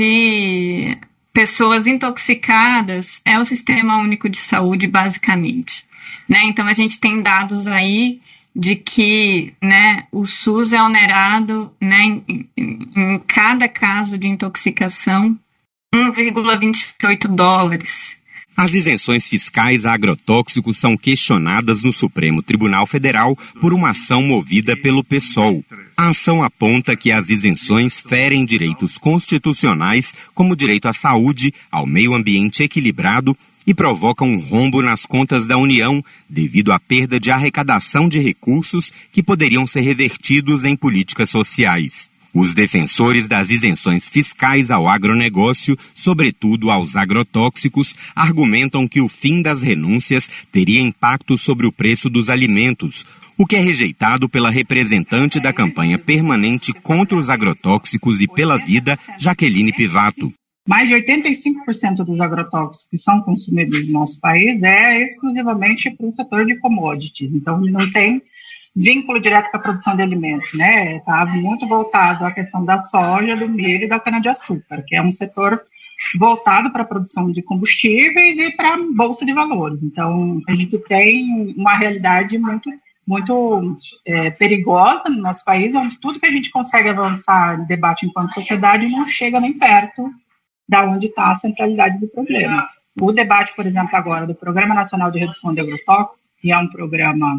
de pessoas intoxicadas é o Sistema Único de Saúde, basicamente. Né? Então, a gente tem dados aí de que, né, o SUS é onerado, né, em, em cada caso de intoxicação um vírgula vinte e oito dólares. As isenções fiscais a agrotóxicos são questionadas no Supremo Tribunal Federal por uma ação movida pelo PSOL. A ação aponta que as isenções ferem direitos constitucionais, como o direito à saúde, ao meio ambiente equilibrado, e provocam um rombo nas contas da União, devido à perda de arrecadação de recursos que poderiam ser revertidos em políticas sociais. Os defensores das isenções fiscais ao agronegócio, sobretudo aos agrotóxicos, argumentam que o fim das renúncias teria impacto sobre o preço dos alimentos, o que é rejeitado pela representante da campanha permanente contra os agrotóxicos e pela vida, Jaqueline Pivato. Mais de oitenta e cinco por cento dos agrotóxicos que são consumidos no nosso país é exclusivamente para o setor de commodities. Então, não tem vínculo direto com a produção de alimentos, né? Está muito voltado à questão da soja, do milho e da cana-de-açúcar, que é um setor voltado para a produção de combustíveis e para a bolsa de valores. Então, a gente tem uma realidade muito, muito é, perigosa no nosso país, onde tudo que a gente consegue avançar em debate enquanto sociedade não chega nem perto da onde está a centralidade do problema. O debate, por exemplo, agora do Programa Nacional de Redução de Agrotóxicos, que é um programa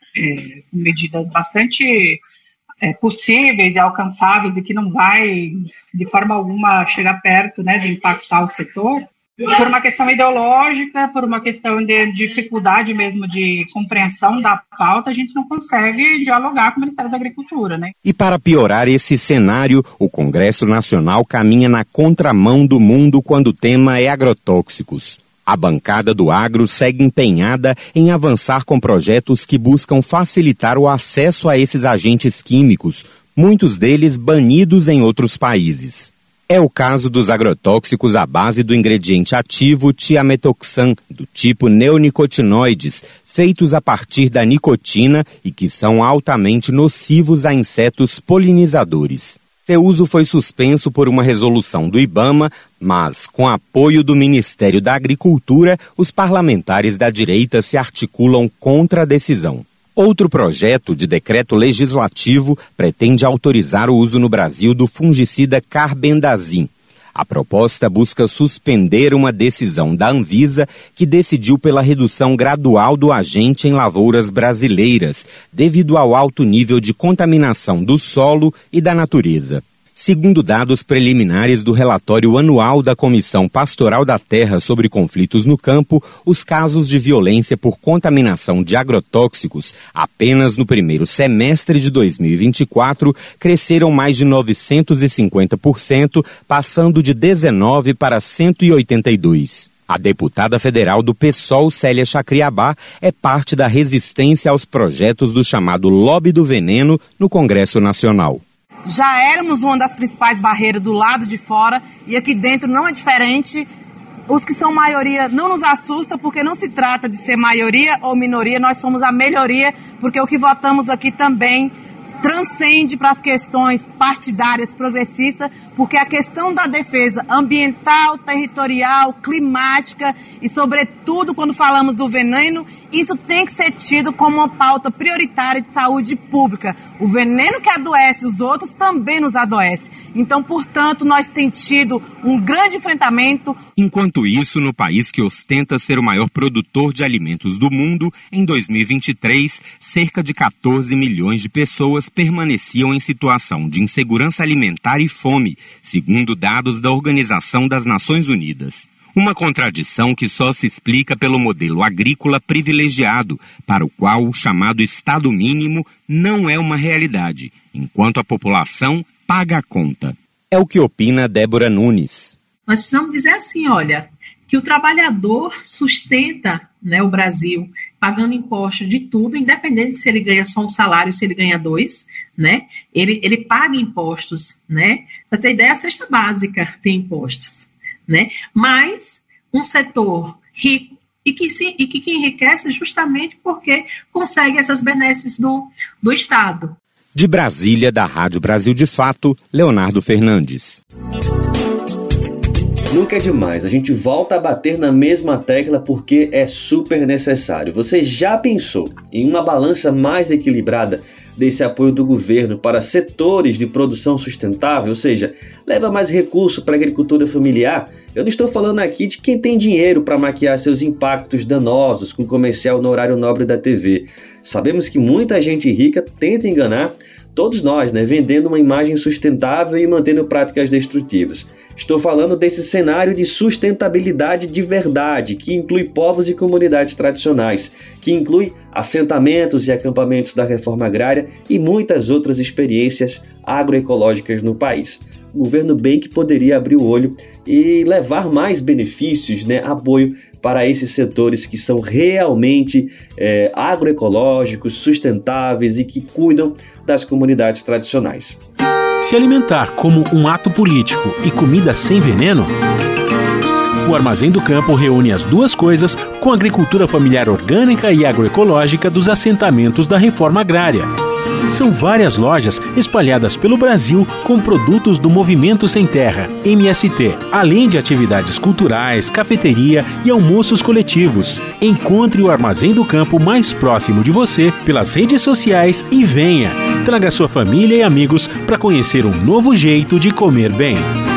é, com medidas bastante é, possíveis e alcançáveis e que não vai, de forma alguma, chegar perto, né, de impactar o setor, por uma questão ideológica, por uma questão de dificuldade mesmo de compreensão da pauta, a gente não consegue dialogar com o Ministério da Agricultura, né? E para piorar esse cenário, o Congresso Nacional caminha na contramão do mundo quando o tema é agrotóxicos. A bancada do agro segue empenhada em avançar com projetos que buscam facilitar o acesso a esses agentes químicos, muitos deles banidos em outros países. É o caso dos agrotóxicos à base do ingrediente ativo tiametoxam, do tipo neonicotinoides, feitos a partir da nicotina e que são altamente nocivos a insetos polinizadores. Seu uso foi suspenso por uma resolução do IBAMA, mas, com apoio do Ministério da Agricultura, os parlamentares da direita se articulam contra a decisão. Outro projeto de decreto legislativo pretende autorizar o uso no Brasil do fungicida carbendazim. A proposta busca suspender uma decisão da Anvisa que decidiu pela redução gradual do agente em lavouras brasileiras, devido ao alto nível de contaminação do solo e da natureza. Segundo dados preliminares do relatório anual da Comissão Pastoral da Terra sobre conflitos no campo, os casos de violência por contaminação de agrotóxicos apenas no primeiro semestre de dois mil e vinte e quatro cresceram mais de novecentos e cinquenta por cento, passando de dezenove para cento e oitenta e dois. A deputada federal do PSOL, Célia Chacriabá, é parte da resistência aos projetos do chamado Lobby do Veneno no Congresso Nacional. Já éramos uma das principais barreiras do lado de fora e aqui dentro não é diferente. Os que são maioria não nos assusta porque não se trata de ser maioria ou minoria, nós somos a melhoria porque o que votamos aqui também transcende para as questões partidárias progressistas, porque a questão da defesa ambiental, territorial, climática e, sobretudo, quando falamos do veneno, isso tem que ser tido como uma pauta prioritária de saúde pública. O veneno que adoece os outros também nos adoece. Então, portanto, nós temos tido um grande enfrentamento. Enquanto isso, no país que ostenta ser o maior produtor de alimentos do mundo, em dois mil e vinte e três, cerca de quatorze milhões de pessoas permaneciam em situação de insegurança alimentar e fome, segundo dados da Organização das Nações Unidas. Uma contradição que só se explica pelo modelo agrícola privilegiado, para o qual o chamado Estado mínimo não é uma realidade, enquanto a população paga a conta. É o que opina Débora Nunes. Nós precisamos dizer assim, olha, que o trabalhador sustenta né, o Brasil, pagando imposto de tudo, independente se ele ganha só um salário, se ele ganha dois, né, ele, ele paga impostos, né, para ter ideia, a cesta básica tem impostos, né, mas um setor rico e que, se, e que, que enriquece justamente porque consegue essas benesses do, do Estado. De Brasília, da Rádio Brasil de Fato, Leonardo Fernandes. Nunca é demais, a gente volta a bater na mesma tecla porque é super necessário. Você já pensou em uma balança mais equilibrada desse apoio do governo para setores de produção sustentável, ou seja, leva mais recurso para a agricultura familiar? Eu não estou falando aqui de quem tem dinheiro para maquiar seus impactos danosos com comercial no horário nobre da T V. Sabemos que muita gente rica tenta enganar todos nós, né, vendendo uma imagem sustentável e mantendo práticas destrutivas. Estou falando desse cenário de sustentabilidade de verdade, que inclui povos e comunidades tradicionais, que inclui assentamentos e acampamentos da reforma agrária e muitas outras experiências agroecológicas no país. O governo bem que poderia abrir o olho e levar mais benefícios, né, apoio para esses setores que são realmente é, agroecológicos, sustentáveis e que cuidam das comunidades tradicionais. Se alimentar como um ato político e comida sem veneno, o Armazém do Campo reúne as duas coisas com a agricultura familiar orgânica e agroecológica dos assentamentos da reforma agrária. São várias lojas espalhadas pelo Brasil com produtos do Movimento Sem Terra, M S T, além de atividades culturais, cafeteria e almoços coletivos. Encontre o Armazém do Campo mais próximo de você pelas redes sociais e venha. Traga sua família e amigos para conhecer um novo jeito de comer bem.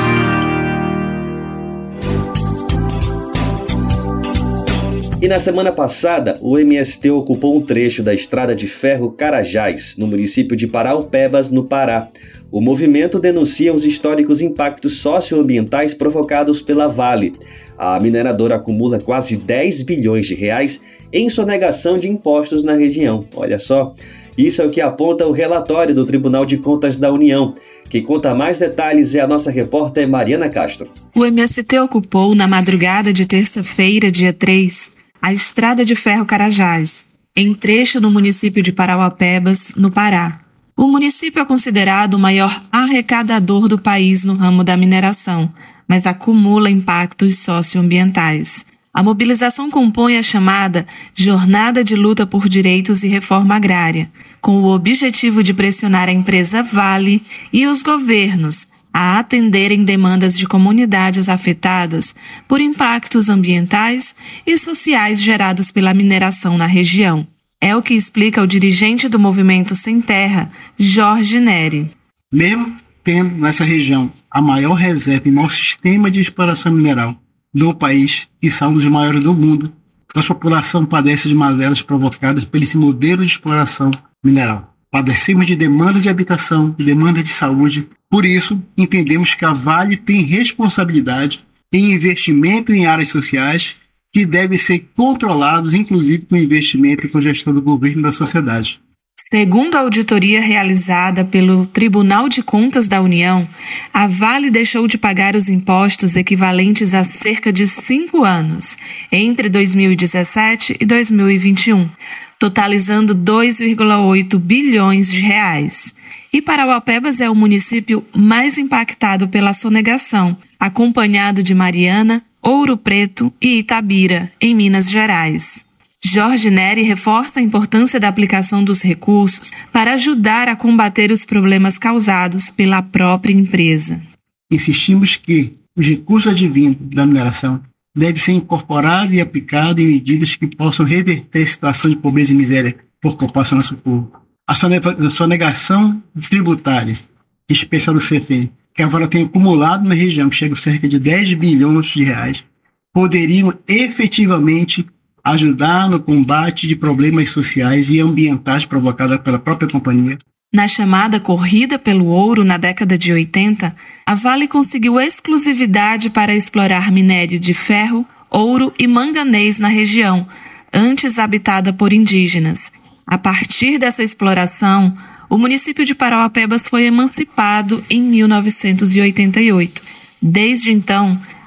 E na semana passada, o M S T ocupou um trecho da estrada de ferro Carajás, no município de Paraupebas, no Pará. O movimento denuncia os históricos impactos socioambientais provocados pela Vale. A mineradora acumula quase dez bilhões de reais em sonegação de impostos na região. Olha só, isso é o que aponta o relatório do Tribunal de Contas da União. Quem conta mais detalhes é a nossa repórter Mariana Castro. O M S T ocupou, na madrugada de terça-feira, dia três, a estrada de ferro Carajás, em trecho no município de Parauapebas, no Pará. O município é considerado o maior arrecadador do país no ramo da mineração, mas acumula impactos socioambientais. A mobilização compõe a chamada Jornada de Luta por Direitos e Reforma Agrária, com o objetivo de pressionar a empresa Vale e os governos a atenderem demandas de comunidades afetadas por impactos ambientais e sociais gerados pela mineração na região. É o que explica o dirigente do Movimento Sem Terra, Jorge Neri. Mesmo tendo nessa região a maior reserva e maior sistema de exploração mineral do país, e são um dos maiores do mundo, a população padece de mazelas provocadas por esse modelo de exploração mineral. Padecemos de demanda de habitação e demanda de saúde. Por isso, entendemos que a Vale tem responsabilidade em investimento em áreas sociais que devem ser controlados, inclusive com investimento e com gestão do governo e da sociedade. Segundo a auditoria realizada pelo Tribunal de Contas da União, a Vale deixou de pagar os impostos equivalentes a cerca de cinco anos, entre dois mil e dezessete e dois mil e vinte e um, totalizando dois vírgula oito bilhões de reais. E Parauapebas é o município mais impactado pela sonegação, acompanhado de Mariana, Ouro Preto e Itabira, em Minas Gerais. Jorge Neri reforça a importância da aplicação dos recursos para ajudar a combater os problemas causados pela própria empresa. Insistimos que os recursos advindos da mineração devem ser incorporados e aplicados em medidas que possam reverter a situação de pobreza e miséria por que passa o nosso povo. A sonegação tributária, em especial do C F E, que agora tem acumulado na região, que chega a cerca de dez bilhões de reais, poderiam efetivamente ajudar no combate de problemas sociais e ambientais provocados pela própria companhia. Na chamada Corrida pelo Ouro, na década de oitenta, a Vale conseguiu exclusividade para explorar minério de ferro, ouro e manganês na região, antes habitada por indígenas. A partir dessa exploração, o município de Parauapebas foi emancipado em mil novecentos e oitenta e oito. Desde então,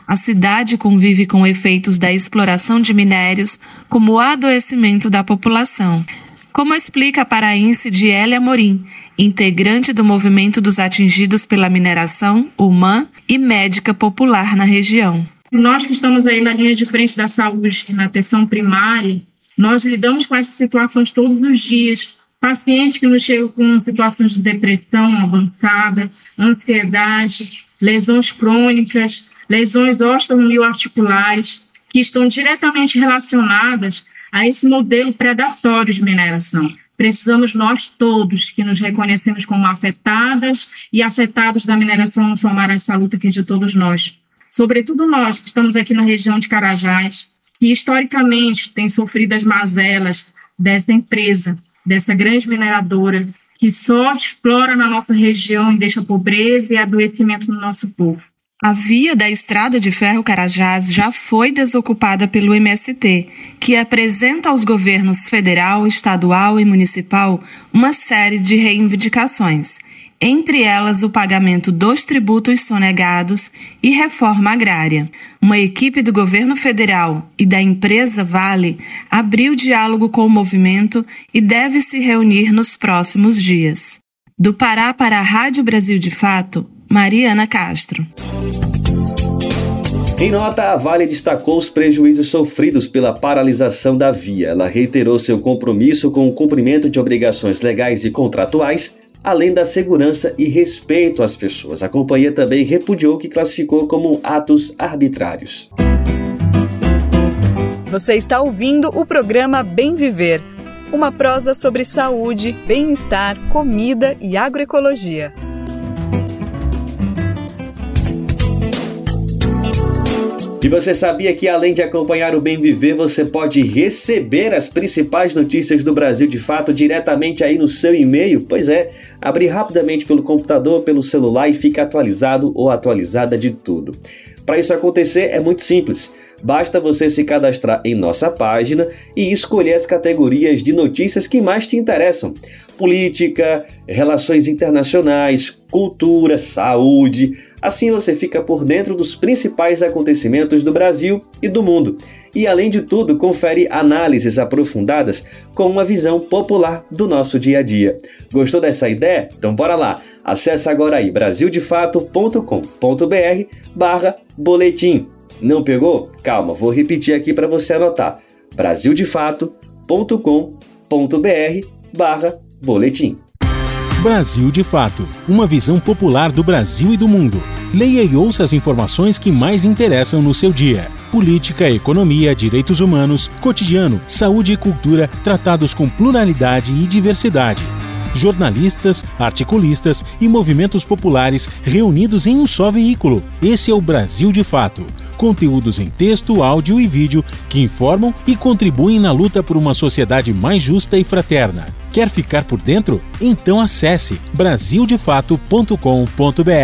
A cidade convive com efeitos da exploração de minérios, como o adoecimento da população. Como explica a paraense Diélia Amorim, integrante do movimento dos atingidos pela mineração, o M A M, e médica popular na região. Nós que estamos aí na linha de frente da saúde, na atenção primária, nós lidamos com essas situações todos os dias. Pacientes que nos chegam com situações de depressão avançada, ansiedade, lesões crônicas, lesões osteomioarticulares, que estão diretamente relacionadas a esse modelo predatório de mineração. Precisamos nós todos, que nos reconhecemos como afetadas e afetados da mineração, somar essa luta aqui de todos nós. Sobretudo nós, que estamos aqui na região de Carajás, que historicamente tem sofrido as mazelas dessa empresa, dessa grande mineradora, que só explora na nossa região e deixa pobreza e adoecimento no nosso povo. A via da Estrada de Ferro Carajás já foi desocupada pelo M S T, que apresenta aos governos federal, estadual e municipal uma série de reivindicações, entre elas o pagamento dos tributos sonegados e reforma agrária. Uma equipe do governo federal e da empresa Vale abriu diálogo com o movimento e deve se reunir nos próximos dias. Do Pará para a Rádio Brasil de Fato, Mariana Castro. Em nota, a Vale destacou os prejuízos sofridos pela paralisação da via. Ela reiterou seu compromisso com o cumprimento de obrigações legais e contratuais, além da segurança e respeito às pessoas. A companhia também repudiou o que classificou como atos arbitrários. Você está ouvindo o programa Bem Viver, uma prosa sobre saúde, bem-estar, comida e agroecologia. E você sabia que, além de acompanhar o Bem Viver, você pode receber as principais notícias do Brasil de Fato diretamente aí no seu e-mail? Pois é, abrir rapidamente pelo computador, pelo celular e fica atualizado ou atualizada de tudo. Para isso acontecer é muito simples. Basta você se cadastrar em nossa página e escolher as categorias de notícias que mais te interessam. Política, relações internacionais, cultura, saúde. Assim você fica por dentro dos principais acontecimentos do Brasil e do mundo. E, além de tudo, confere análises aprofundadas com uma visão popular do nosso dia a dia. Gostou dessa ideia? Então bora lá! Acesse agora aí brasildefato ponto com ponto br barra boletim. Não pegou? Calma, vou repetir aqui para você anotar. brasildefato ponto com ponto br barra boletim. Brasil de Fato, uma visão popular do Brasil e do mundo. Leia e ouça as informações que mais interessam no seu dia. Política, economia, direitos humanos, cotidiano, saúde e cultura, tratados com pluralidade e diversidade. Jornalistas, articulistas e movimentos populares reunidos em um só veículo. Esse é o Brasil de Fato. Conteúdos em texto, áudio e vídeo que informam e contribuem na luta por uma sociedade mais justa e fraterna. Quer ficar por dentro? Então acesse brasil de fato ponto com ponto br.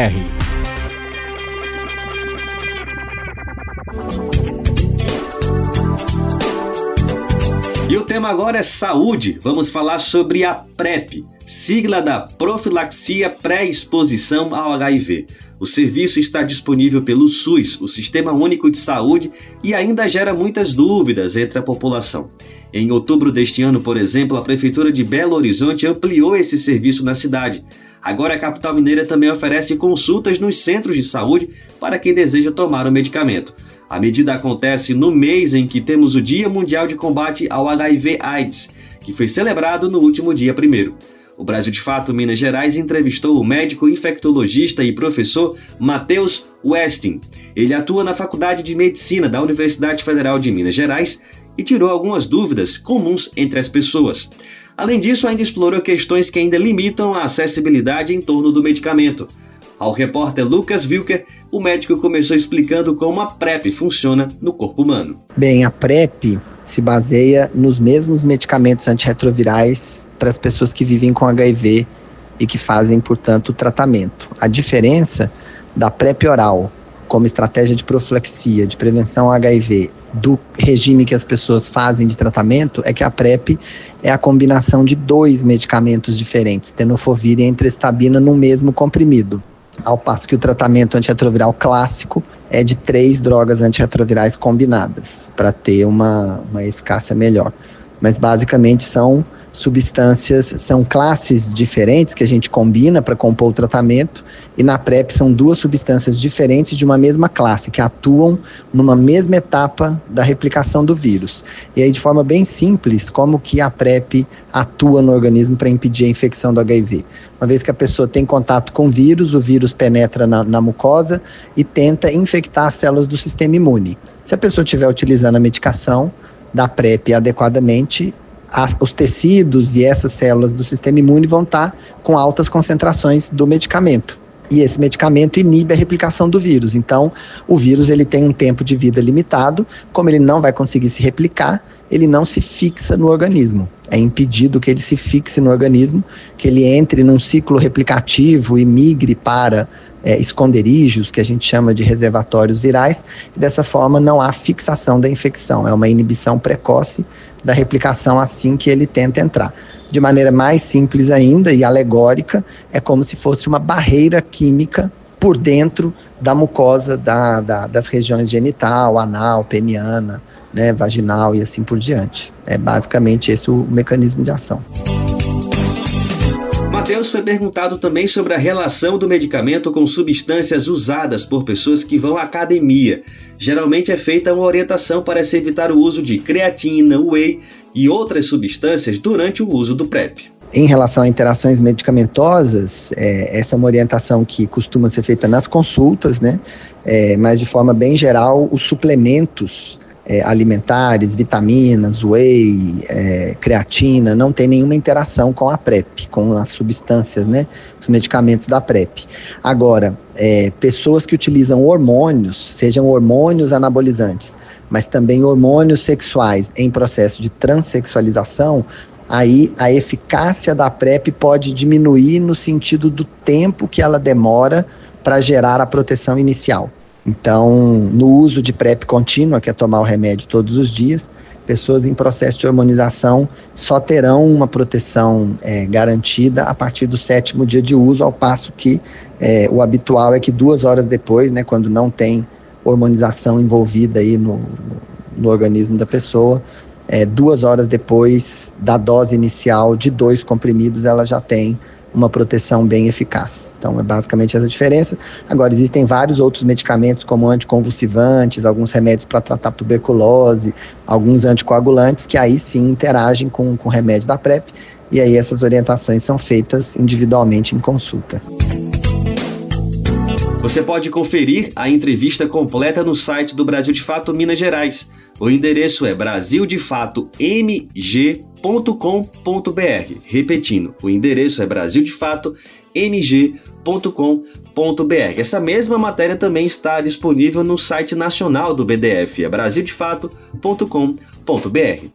E o tema agora é saúde. Vamos falar sobre a PrEP, sigla da profilaxia pré-exposição ao H I V. O serviço está disponível pelo SUS, o Sistema Único de Saúde, e ainda gera muitas dúvidas entre a população. Em outubro deste ano, por exemplo, a Prefeitura de Belo Horizonte ampliou esse serviço na cidade. Agora a capital mineira também oferece consultas nos centros de saúde para quem deseja tomar o medicamento. A medida acontece no mês em que temos o Dia Mundial de Combate ao H I V AIDS, que foi celebrado no último dia primeiro. O Brasil de Fato Minas Gerais entrevistou o médico infectologista e professor Matheus Westin. Ele atua na Faculdade de Medicina da Universidade Federal de Minas Gerais e tirou algumas dúvidas comuns entre as pessoas. Além disso, ainda explorou questões que ainda limitam a acessibilidade em torno do medicamento. Ao repórter Lucas Wilker, o médico começou explicando como a PrEP funciona no corpo humano. Bem, a PrEP se baseia nos mesmos medicamentos antirretrovirais para as pessoas que vivem com H I V e que fazem, portanto, o tratamento. A diferença da PrEP oral como estratégia de profilaxia, de prevenção ao H I V, do regime que as pessoas fazem de tratamento, é que a PrEP é a combinação de dois medicamentos diferentes, tenofovir e entrestabina no mesmo comprimido. Ao passo que o tratamento antirretroviral clássico é de três drogas antirretrovirais combinadas, para ter uma, uma eficácia melhor. Mas basicamente são substâncias, são classes diferentes que a gente combina para compor o tratamento, e na PrEP são duas substâncias diferentes de uma mesma classe, que atuam numa mesma etapa da replicação do vírus. E aí, de forma bem simples, como que a PrEP atua no organismo para impedir a infecção do H I V? Uma vez que a pessoa tem contato com o vírus, o vírus penetra na, na mucosa e tenta infectar as células do sistema imune. Se a pessoa estiver utilizando a medicação da PrEP adequadamente, As, os tecidos e essas células do sistema imune vão estar com altas concentrações do medicamento. E esse medicamento inibe a replicação do vírus. Então, o vírus ele tem um tempo de vida limitado. Como ele não vai conseguir se replicar, ele não se fixa no organismo. É impedido que ele se fixe no organismo, que ele entre num ciclo replicativo e migre para é, esconderijos, que a gente chama de reservatórios virais, e dessa forma não há fixação da infecção. É uma inibição precoce da replicação assim que ele tenta entrar. De maneira mais simples ainda e alegórica, é como se fosse uma barreira química por dentro da mucosa da, da, das regiões genital, anal, peniana, né, vaginal e assim por diante. É basicamente esse o mecanismo de ação. Matheus foi perguntado também sobre a relação do medicamento com substâncias usadas por pessoas que vão à academia. Geralmente é feita uma orientação para se evitar o uso de creatina, whey e outras substâncias durante o uso do PrEP. Em relação a interações medicamentosas, é, essa é uma orientação que costuma ser feita nas consultas, né? É, mas de forma bem geral, os suplementos É, alimentares, vitaminas, whey, é, creatina, não tem nenhuma interação com a PrEP, com as substâncias, né, os medicamentos da PrEP. Agora, é, pessoas que utilizam hormônios, sejam hormônios anabolizantes, mas também hormônios sexuais em processo de transexualização, aí a eficácia da PrEP pode diminuir no sentido do tempo que ela demora para gerar a proteção inicial. Então, no uso de PrEP contínua, que é tomar o remédio todos os dias, pessoas em processo de hormonização só terão uma proteção é, garantida a partir do sétimo dia de uso, ao passo que é, o habitual é que duas horas depois, né, quando não tem hormonização envolvida aí no, no, no organismo da pessoa, é, duas horas depois da dose inicial de dois comprimidos, ela já tem uma proteção bem eficaz. Então, é basicamente essa diferença. Agora, existem vários outros medicamentos, como anticonvulsivantes, alguns remédios para tratar tuberculose, alguns anticoagulantes, que aí sim interagem com, com o remédio da PrEP, e aí essas orientações são feitas individualmente em consulta. Você pode conferir a entrevista completa no site do Brasil de Fato Minas Gerais. O endereço é brasil de fato m g ponto com ponto b r. Repetindo, o endereço é brasil de fato m g ponto com ponto b r. Essa mesma matéria também está disponível no site nacional do B D F, é brasil de fato ponto com ponto b r.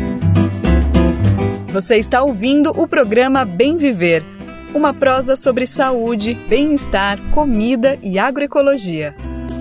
Você está ouvindo o programa Bem Viver, uma prosa sobre saúde, bem-estar, comida e agroecologia.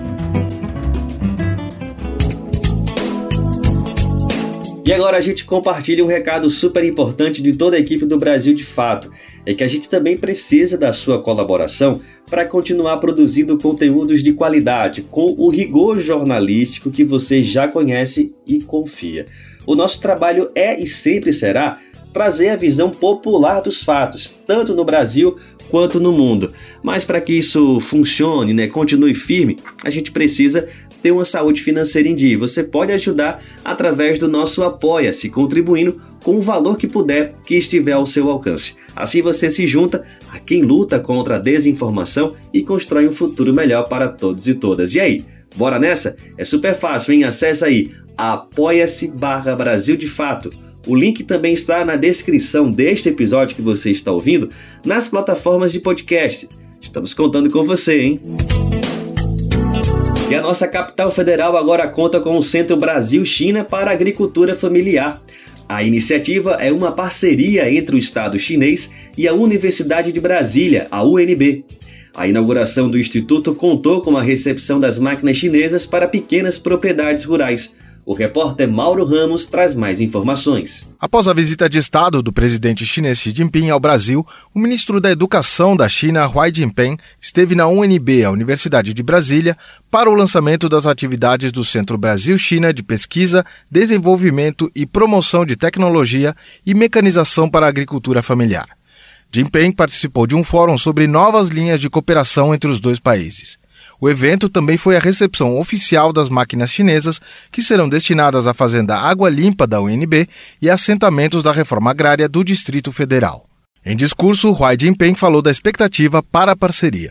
E agora a gente compartilha um recado super importante de toda a equipe do Brasil de Fato. É que a gente também precisa da sua colaboração para continuar produzindo conteúdos de qualidade, com o rigor jornalístico que você já conhece e confia. O nosso trabalho é e sempre será trazer a visão popular dos fatos, tanto no Brasil quanto no mundo. Mas para que isso funcione, né, continue firme, a gente precisa ter uma saúde financeira em dia. Você pode ajudar através do nosso Apoia-se, contribuindo com o valor que puder, que estiver ao seu alcance. Assim você se junta a quem luta contra a desinformação e constrói um futuro melhor para todos e todas. E aí, bora nessa? É super fácil, hein? Acesse aí apoia-se barra Brasil de Fato. O link também está na descrição deste episódio que você está ouvindo, nas plataformas de podcast. Estamos contando com você, hein? E a nossa capital federal agora conta com o Centro Brasil-China para a Agricultura Familiar. A iniciativa é uma parceria entre o Estado chinês e a Universidade de Brasília, a U N B. A inauguração do Instituto contou com a recepção das máquinas chinesas para pequenas propriedades rurais. O repórter Mauro Ramos traz mais informações. Após a visita de Estado do presidente chinês Xi Jinping ao Brasil, o ministro da Educação da China, Huai Jinpeng, esteve na U N B, a Universidade de Brasília, para o lançamento das atividades do Centro Brasil-China de Pesquisa, Desenvolvimento e Promoção de Tecnologia e Mecanização para a Agricultura Familiar. Jinping participou de um fórum sobre novas linhas de cooperação entre os dois países. O evento também foi a recepção oficial das máquinas chinesas que serão destinadas à Fazenda Água Limpa da U N B e assentamentos da reforma agrária do Distrito Federal. Em discurso, Huai Jinping falou da expectativa para a parceria.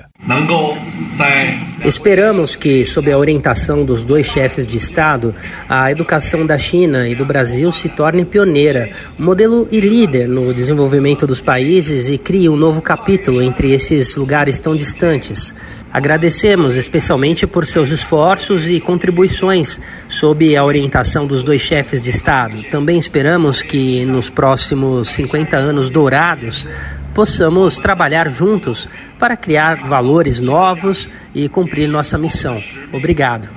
Esperamos que, sob a orientação dos dois chefes de Estado, a educação da China e do Brasil se torne pioneira, modelo e líder no desenvolvimento dos países e crie um novo capítulo entre esses lugares tão distantes. Agradecemos especialmente por seus esforços e contribuições sob a orientação dos dois chefes de Estado. Também esperamos que nos próximos cinquenta anos dourados possamos trabalhar juntos para criar valores novos e cumprir nossa missão. Obrigado.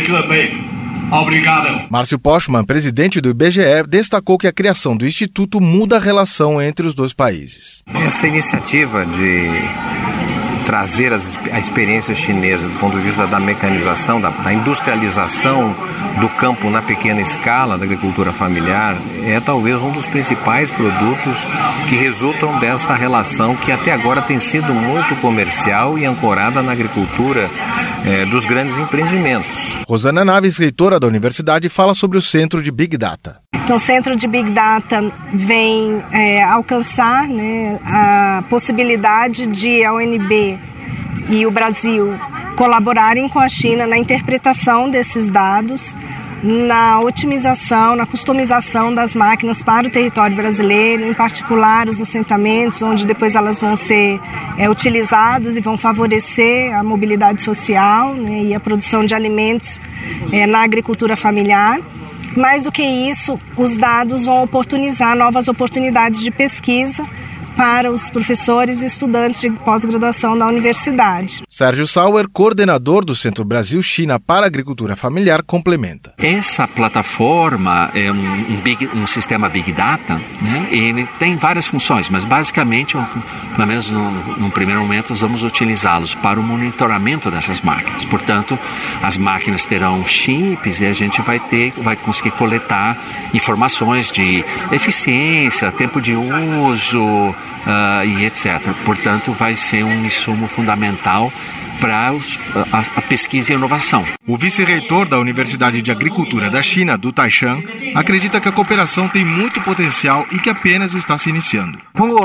Obrigado. Márcio Postman, presidente do I B G E, destacou que a criação do Instituto muda a relação entre os dois países. Essa iniciativa de trazer as, a experiência chinesa do ponto de vista da mecanização, da, da industrialização do campo na pequena escala, da agricultura familiar, é talvez um dos principais produtos que resultam desta relação que até agora tem sido muito comercial e ancorada na agricultura é, dos grandes empreendimentos. Rosana Naves, reitora da universidade, fala sobre o Centro de Big Data. Então, o Centro de Big Data vem é, alcançar, né, a possibilidade de a U N B e o Brasil colaborarem com a China na interpretação desses dados, na otimização, na customização das máquinas para o território brasileiro, em particular os assentamentos, onde depois elas vão ser é, utilizadas e vão favorecer a mobilidade social, né, e a produção de alimentos é, na agricultura familiar. Mais do que isso, os dados vão oportunizar novas oportunidades de pesquisa para os professores e estudantes de pós-graduação da universidade. Sérgio Sauer, coordenador do Centro Brasil-China para a Agricultura Familiar, complementa. Essa plataforma é um, um, big, um sistema Big Data, né? Ele tem várias funções, mas basicamente, pelo menos no, no primeiro momento, nós vamos utilizá-los para o monitoramento dessas máquinas. Portanto, as máquinas terão chips e a gente vai, ter, vai conseguir coletar informações de eficiência, tempo de uso, Uh, e etcétera. Portanto, vai ser um insumo fundamental para os, a, a pesquisa e a inovação. O vice-reitor da Universidade de Agricultura da China, Du Taishan, acredita que a cooperação tem muito potencial e que apenas está se iniciando.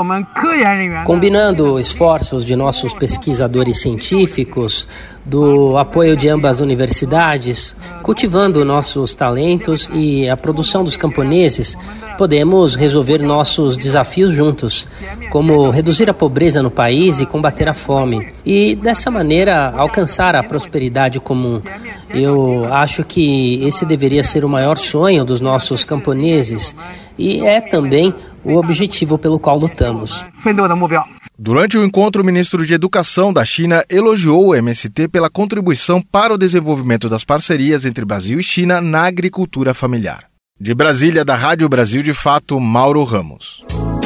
Combinando esforços de nossos pesquisadores científicos, do apoio de ambas universidades, cultivando nossos talentos e a produção dos camponeses, podemos resolver nossos desafios juntos, como reduzir a pobreza no país e combater a fome, e dessa maneira alcançar a prosperidade comum. Eu acho que esse deveria ser o maior sonho dos nossos camponeses e é também o objetivo pelo qual lutamos. Durante o encontro, o ministro de Educação da China elogiou o M S T pela contribuição para o desenvolvimento das parcerias entre Brasil e China na agricultura familiar. De Brasília, da Rádio Brasil de Fato, Mauro Ramos.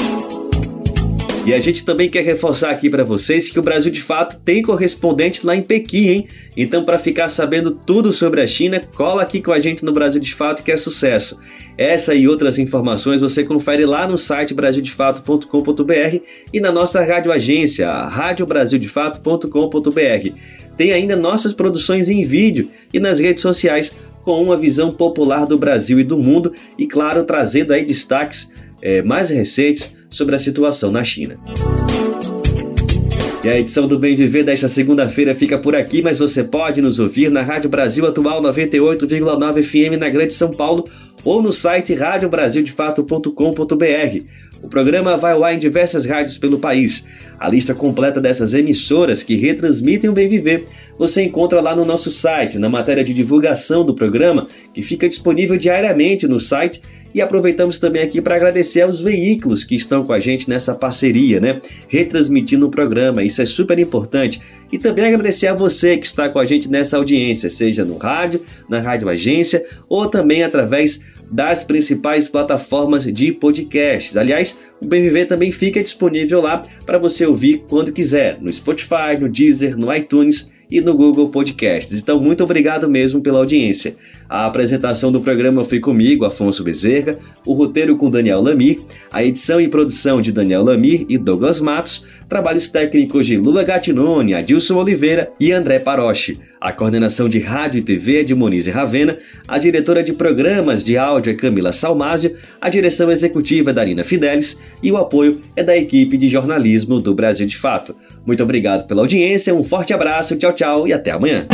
E a gente também quer reforçar aqui para vocês que o Brasil de Fato tem correspondente lá em Pequim, hein? Então, para ficar sabendo tudo sobre a China, cola aqui com a gente no Brasil de Fato, que é sucesso. Essa e outras informações você confere lá no site brasil de fato ponto com ponto b r e na nossa rádio agência, rádio brasil de fato ponto com ponto b r. Tem ainda nossas produções em vídeo e nas redes sociais com uma visão popular do Brasil e do mundo e, claro, trazendo aí destaques é, mais recentes sobre a situação na China. E a edição do Bem Viver desta segunda-feira fica por aqui, mas você pode nos ouvir na Rádio Brasil Atual noventa e oito vírgula nove F M na Grande São Paulo ou no site rádio brasil de fato ponto com ponto b r. O programa vai ao ar em diversas rádios pelo país. A lista completa dessas emissoras que retransmitem o Bem Viver você encontra lá no nosso site, na matéria de divulgação do programa, que fica disponível diariamente no site E aproveitamos também aqui para agradecer aos veículos que estão com a gente nessa parceria, né? Retransmitindo o programa, isso é super importante. E também agradecer a você que está com a gente nessa audiência, seja no rádio, na Rádio Agência ou também através das principais plataformas de podcasts. Aliás, o Bem Viver também fica disponível lá para você ouvir quando quiser, no Spotify, no Deezer, no iTunes e no Google Podcasts. Então, muito obrigado mesmo pela audiência. A apresentação do programa foi comigo, Afonso Bezerra, o roteiro com Daniel Lamir, a edição e produção de Daniel Lamir e Douglas Matos, trabalhos técnicos de Lula Gattinone, Adilson Oliveira e André Paroche. A coordenação de rádio e T V é de Monize Ravena, a diretora de programas de áudio é Camila Salmásio, a direção executiva é Darina Fidelis e o apoio é da equipe de jornalismo do Brasil de Fato. Muito obrigado pela audiência, um forte abraço, tchau, tchau e até amanhã.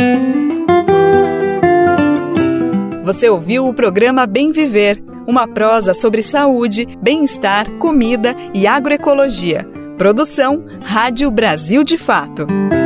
Você ouviu o programa Bem Viver, uma prosa sobre saúde, bem-estar, comida e agroecologia. Produção Rádio Brasil de Fato.